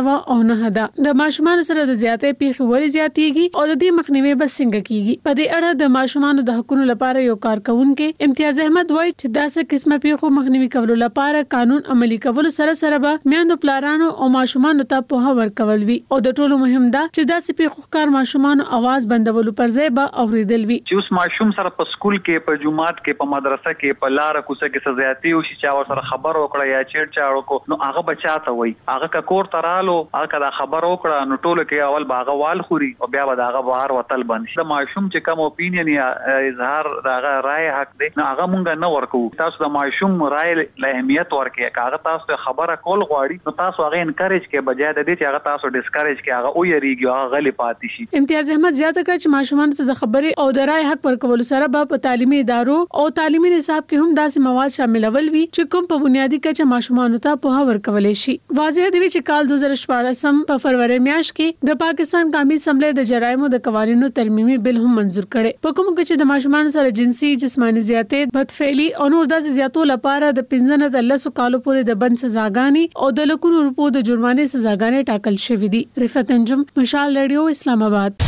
1409 ده. د ماشومان سره د زیاتې پیښې ولې زیاتېږي او د دې مخنیوي به څنګه کیږي؟ په دې اړه د ماشومان د حقوقو لپاره یو کارکونکو امتیاز احمد وایي چې داسې قسمه پیښو مخنیوي کولو لپاره قانون عملی کول سره به میاندو پلارانو او ماشومان ته په ورکول وي او د ټولو مهم ده چې داسې پیښو کار ماشومان आवाज بندولو پر ځای به اوریدل وي. چې اوس ماشوم سره په سکول کې په جمعات کې په مدرسه کې په لار کوڅه کې سزياتي او چې چا سره خبر وکړه یا چیرې چاړو کو نو هغه بچاته وای هغه کور ترالو هغه دا خبر وکړه نو ټول کې اول باغه وال خوري او بیا به هغه بهر وتل باندې د ماشوم چې کوم اپینین یا اظهار دغه رائے حق دی نو هغه مونږ نه ورکو. تاسو د ماشوم رائے له اهمیت ورکې هغه تاسو خبره کول غواړي نو تاسو هغه انکریج کې بجای د دې چې هغه تاسو ډیسکریج کې هغه او یریږي هغه غلی پاتې شي. امتیاز احمد زیاته کړ چې ماشومان ته د خبرې او د رائے حق ورکول سره په تعلیمي ادارو او تعلیمي نصاب کې هم داسې مواد شاملول وي چې کوم په بنیادی کچه ماشومان ته په ورکول شي. واضح دی چې کال 2014 په فروری میاشت کې د پاکستان قومي اسمبلی د جرایمو د قوانینو ترمیمي بل هم منزور کړي. په کوم کې چې د ماشومان سره جنسي جسماني زیاتې بدفعلی او نور داسې زیاتو لپاره د 15 نه د 10 کالو پورې د بند سزاګانی او د لکونو روپو د جرمانې سزاګانی ټاکل شوې دي. رفت انجم، مشال ریډیو، اسلام آباد.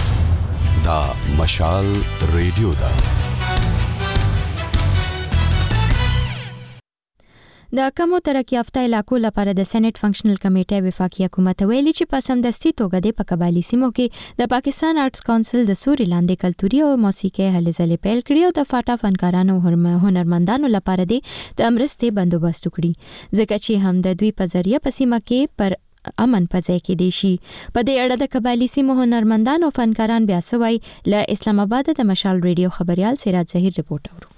دا مشال ریډیو دا د کمو ترقی یافته علاقو لپاره د سېنات فنکشنل کمیټه وفاقي حکومت ویلي چې په سمدستي توګه د قبایلی سیمو کې د پاکستان آرټس کونسل د سوري لاندې کلتوري او موسیقي هلې ځلې پیل کړي او د فاټا فنکارانو او هنرمندانو لپاره د امرستې بندوبست کړي ځکه چې هم د دوی په ذریعہ په سیمه کې پر امن پځای کې دی شي. په دې اړه د قبایلی سیمو هنرمندان او فنکاران بیا سوي له اسلام آباد د مشال ریډیو خبريال سراج ظهیر رپورټ اورو.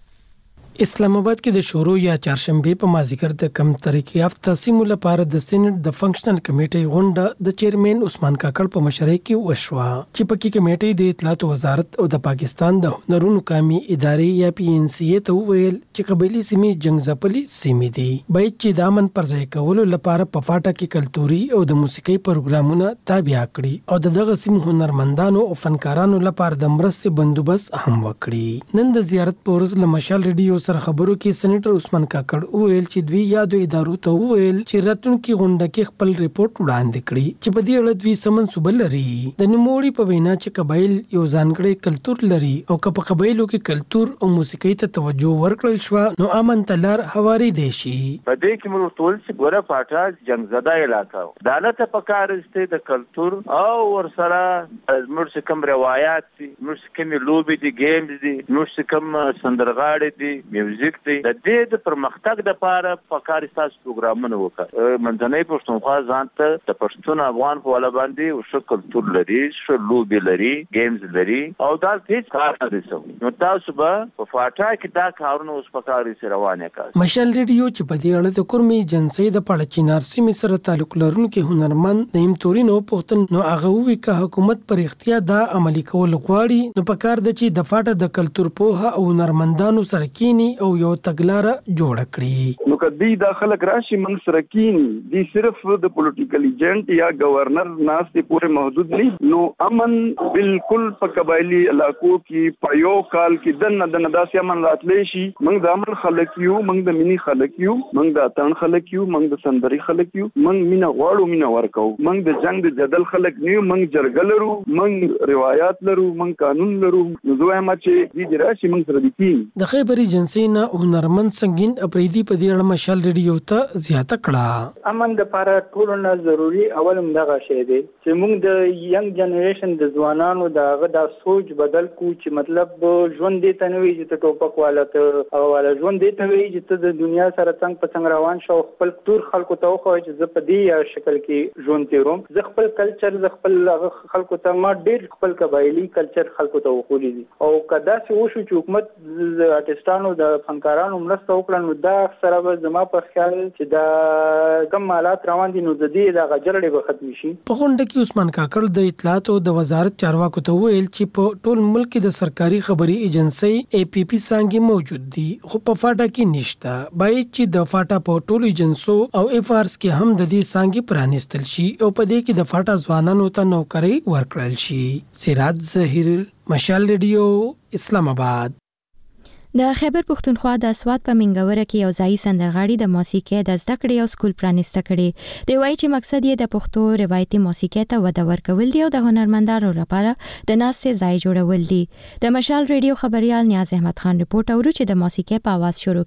اسلام آباد کې د شورو یا چهارشنبه په مازیګر د کم ترقی یافته سیمو لپاره د سېنات د فنکشنل کمیټې غونډه د چیرمن عثمان کاکړ په مشرۍ کې وشوه چې پکې کمیټې د اطلاعات وزارت او د پاکستان د هنرونو قومي ادارې یا PNCA ته ویل چې قبایلی سیمې جنگ ځپلي سیمې دي باید چې د امن پر ځای کولو لپاره په فاټا کې کلتوري او د موسیقي پروګرامونه تابع کړي او دغه سیمو هنرمندانو او فنکارانو لپاره د مرستې بندوبست هم وکړي. نن د زیارت پورز له مشال ریډیو سره خبرو کې سېنیټر عثمان کاکړ وویل چې دوی یادو ادارو ته وویل چې راتلونکي غونډه کې خپل ریپورت وړاندې کړي چې په دې اړه دوی سمنصوبه لري. د نوموړي په وینا چې قبایل یو ځانګړی کلتور لري او که په قبایلو کې کلتور او موسیقي ته توجه ورکړل شو نو امن تلار هواري دی شي. په دې کې موږ ټول چې ګوره پاټا جنگ زده علاقه دالته پکار است د کلتور او ورسره موږ کوم روایت دي موږ کوم لوبي دي ګیمز دي موږ کوم سندرغاړي دي میوزیک دی د دې د پرمختګ لپاره پکار تاسو پروګرامونه وکړه. منځنۍ پښتونخوا ځان ته د پښتون افغان په ولا باندې او شو کلتور لري شو لوبي لري ګیمز لري او دا هیڅ کار نه دی نو تاسو به په فاټا کې دا کارونه اوس پکاري سره روانه کړئ. مشال ریډیو چې په دې اړه د کورمي جنسي د پړ چینار سیمې سره تعلق لرونکي هنرمند نیم تورینو پښتون نو هغه وی که حکومت پر اختیار دا عملی کول غواړي نو پکار د چې د فاټا د کلتور پوها او هنرمندانو سره کینی او یو تګلاره جوړ کړي. نو کدی دا خلک راشي من سره کینی دي صرف د پولیټیکل ایجنټ یا گورنر ناس دی پوره محدود نه نو امن بالکل په قبایلی علاقو کې په یو کال کې دنه داسې امن راتلی شي. موږ د امن خلک یو موږ د مینی خلک یو موږ د اتن خلک یو موږ د سندري خلک یو موږ مینا غواړو مینا ورکو موږ د جنگ د جدل خلک نیو موږ جرګه لرو موږ روایت لرو موږ قانون لرو نو دوه ما چې دې راشي موږ سره دي. د خیبر ایجنسی نه هنرمند سنگین اپریدي په دې اړه مشال ریډیو ته زیاته کړه. امن د لپاره ټولو نه ضروری اول همدغه شی دی چې موږ د ینګ جنریشن د ځوانانو دغه د سوچ بدل کو چې مطلب ژوند دې ته نه وي چې ته ټوپک والا ته او والا ژوند دې ته وي چې ته د دنیا سره څنګه په څنګه روان شو خپل ټول خلکو ته خو چې زه په دې شکل کې ژوند تیروم زه خپل کلچر زه خپل خلکو ته ما ډېر خپل قبایلی کلچر خلکو ته وخولې دي او کدا چې وشو چې حکومت د آرټستانو د فنکارانو مرسته وکړه نو دا سره به زما په خیال چې دا کم حالات روان دي نو د دې د غجرړې به ختم شي. په غونډه کې عثمان کاکړ د اطلاعات او د وزارت چارواکو ته ویل چې په ټول ملک کې د سرکاري خبري ایجنسی APP څنګه موجود دي خو په فاټا کې نشته. باید چې د فاټا په ټولو ایجنسو او FRs کې هم د دې څنګه پرانستل شي او په دې کې د فاټا ځوانانو ته نوکری ورکړل شي. سراج ظهیر مشال ریډیو اسلام آباد. د خیبر پښتونخوا د اسوات په منګوره کې یو ځای سندرغاړي د موسیقي د زده کړې او سکول پرانیسته کړي. دی وایي چې مقصد یې د پښتو روایتي موسیقي ته وده ورکول دي او د هنرمندانو لپاره د ناستې ځای جوړول دي. د مشال ریډیو خبريال نیاز احمد خان رپورټ اورو چې د موسیقي په आवाज شروع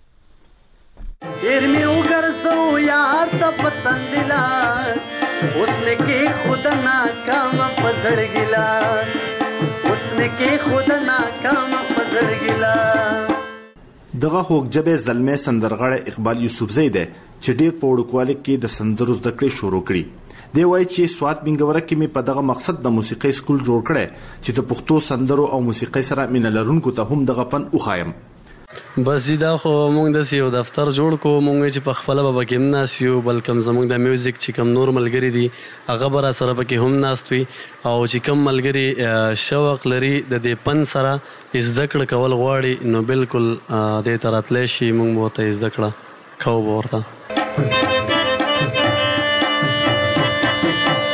کیږي. ډېر می وګرځو یار ته پتن دلاس اوسنه کې خود ناکام پزړ ګلاس اوسنه کې خود ناکام پزړ ګلاس. دغه هوګ جبه زلمه سندرغاړی اقبال یوسفزی دی چې ډېر په وړوکوالي کې د سندرو زده کړې شروع کړي. دی وایي چې سوات منګوره کې مې په دغه مقصد د موسیقي سکول جوړ کړی چې د پښتو سندرو او موسیقي سره مینه لرونکو ته هم دغه فن وښایم. بس دا خو مونږ د یو دفتر جوړ کو مونږ چې په خپل به کې ناس یو بلکې زمونږ د میوزیک چې کوم نور ملګری دي هغه بر سره به کې هم ناستوي او چې کوم ملګری شوق لري د دې پن سره زده کړه کول غواړي نو بالکل د تراتلې شي مونږ مو ته زده کړه کوو ورته.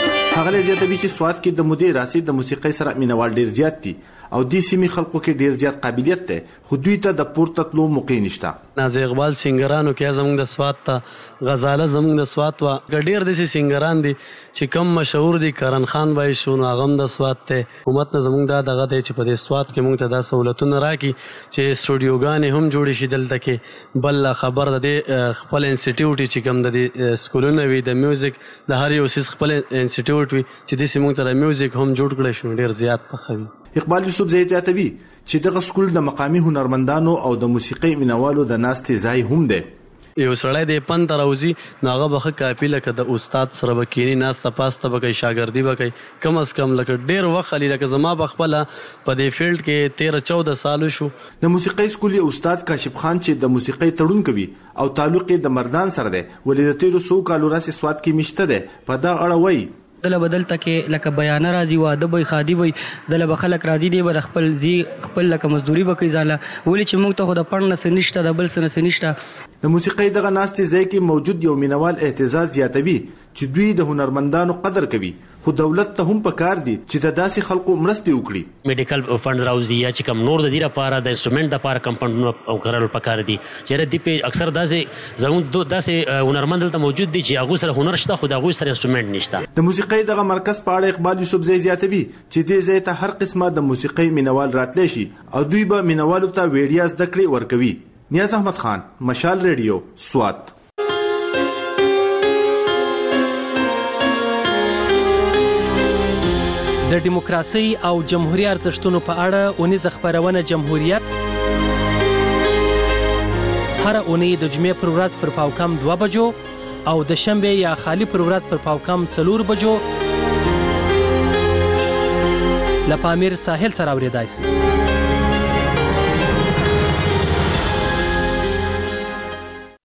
ښاغلی زیاتوي چې سوات کې د مودې راهیسې د موسیقۍ سره مینوال ډیر زیات دي او دې سیمې خلکو کې ډیر زیات قابلیت دی خو دوی ته د پورته تلو موقع نشته. نازي اقبال سنگرانو کې زموږ د سوات ته غزاله زموږ د سوات وا ډیر د سنگران دي چې کم مشهور دي. کرن خان وای شو نو هغه د سوات ته حکومت نه زموږ دغه دی چې په دې سوات کې موږ ته د سہولتونه راکړي چې سټوډیوګانې هم جوړ شي دلته کې. بل خبر د خپل انسټیټیوټ چې کوم د سکولونه وي د میوزیک د هر یو سیس خپل انسټیټیوټ وي چې د سیمون تر میوزیک هم جوړ کړي شو ډیر زیات پخوي. اقبال یوسف زیاتوي چې دغه سکول د مقامی هنرمندانو او د موسیقۍ مینوالو د ناستې ځای هم دی. یو سړی د پن تروزی ناغه بخه کاپی لکه د استاد سره بکینی ناسته پاسته بکې شاګردي بکې کم از کم لکه ډیر وخت علی لکه زما بخپله په دې فیلډ کې 13-14 سال شو. د موسیقۍ سکول استاد کاشف خان چې د موسیقۍ تړون کوي او تعلق یې د مردان سره دی ولې د 1300 کالو راځي سواد کې مشته ده په دا اړه وایي دله بدل تکه لکه بیان راځي واده به خادي وي دله بخلک راځي دی به خپل زی خپل لکه مزدوري به کوي ځاله ولې چې موږ ته خو د پړنه سنشته د بل سنه نشته. د موسیقۍ دغه ناستې ځای کې موجود یو مینوال اعتزاز زیاتوي چې دوی د هنرمندانو قدر کوي خو دولت ته هم پکار دي چې د داسې خلکو مرستې وکړي. میډیکل فندز راوځي یا چې کم نور د دې لپاره د انسټرومنټ لپاره کم فندونه او کارول پکار دي چې د دې اکثر داسې زموږ داسې هنرمند دلته موجود دي چې هغه سره هنر شته خو د هغه سره انسټرومنټ نشته. د موسیقۍ دغه مرکز په اړه اقبال یوسف زیاتوي چې دې ځای ته هر قسمه د موسیقۍ مینوال راتلی شي او دوی به مینوالو ته ویډیو زده کړې ورکوي. نیاز احمد خان، مشال ریډیو، سوات. د دیموکراسي او جمهوریت ارزښتونو په اړه اونیزه خبرونه جمهوریت هر اونۍ د جمعې پر ورځ پر پاوکم 2 بجو او د شنبه یا خالی پر ورځ پر پاوکم 4 بجو له پامیر ساحل سره اوریدای شي.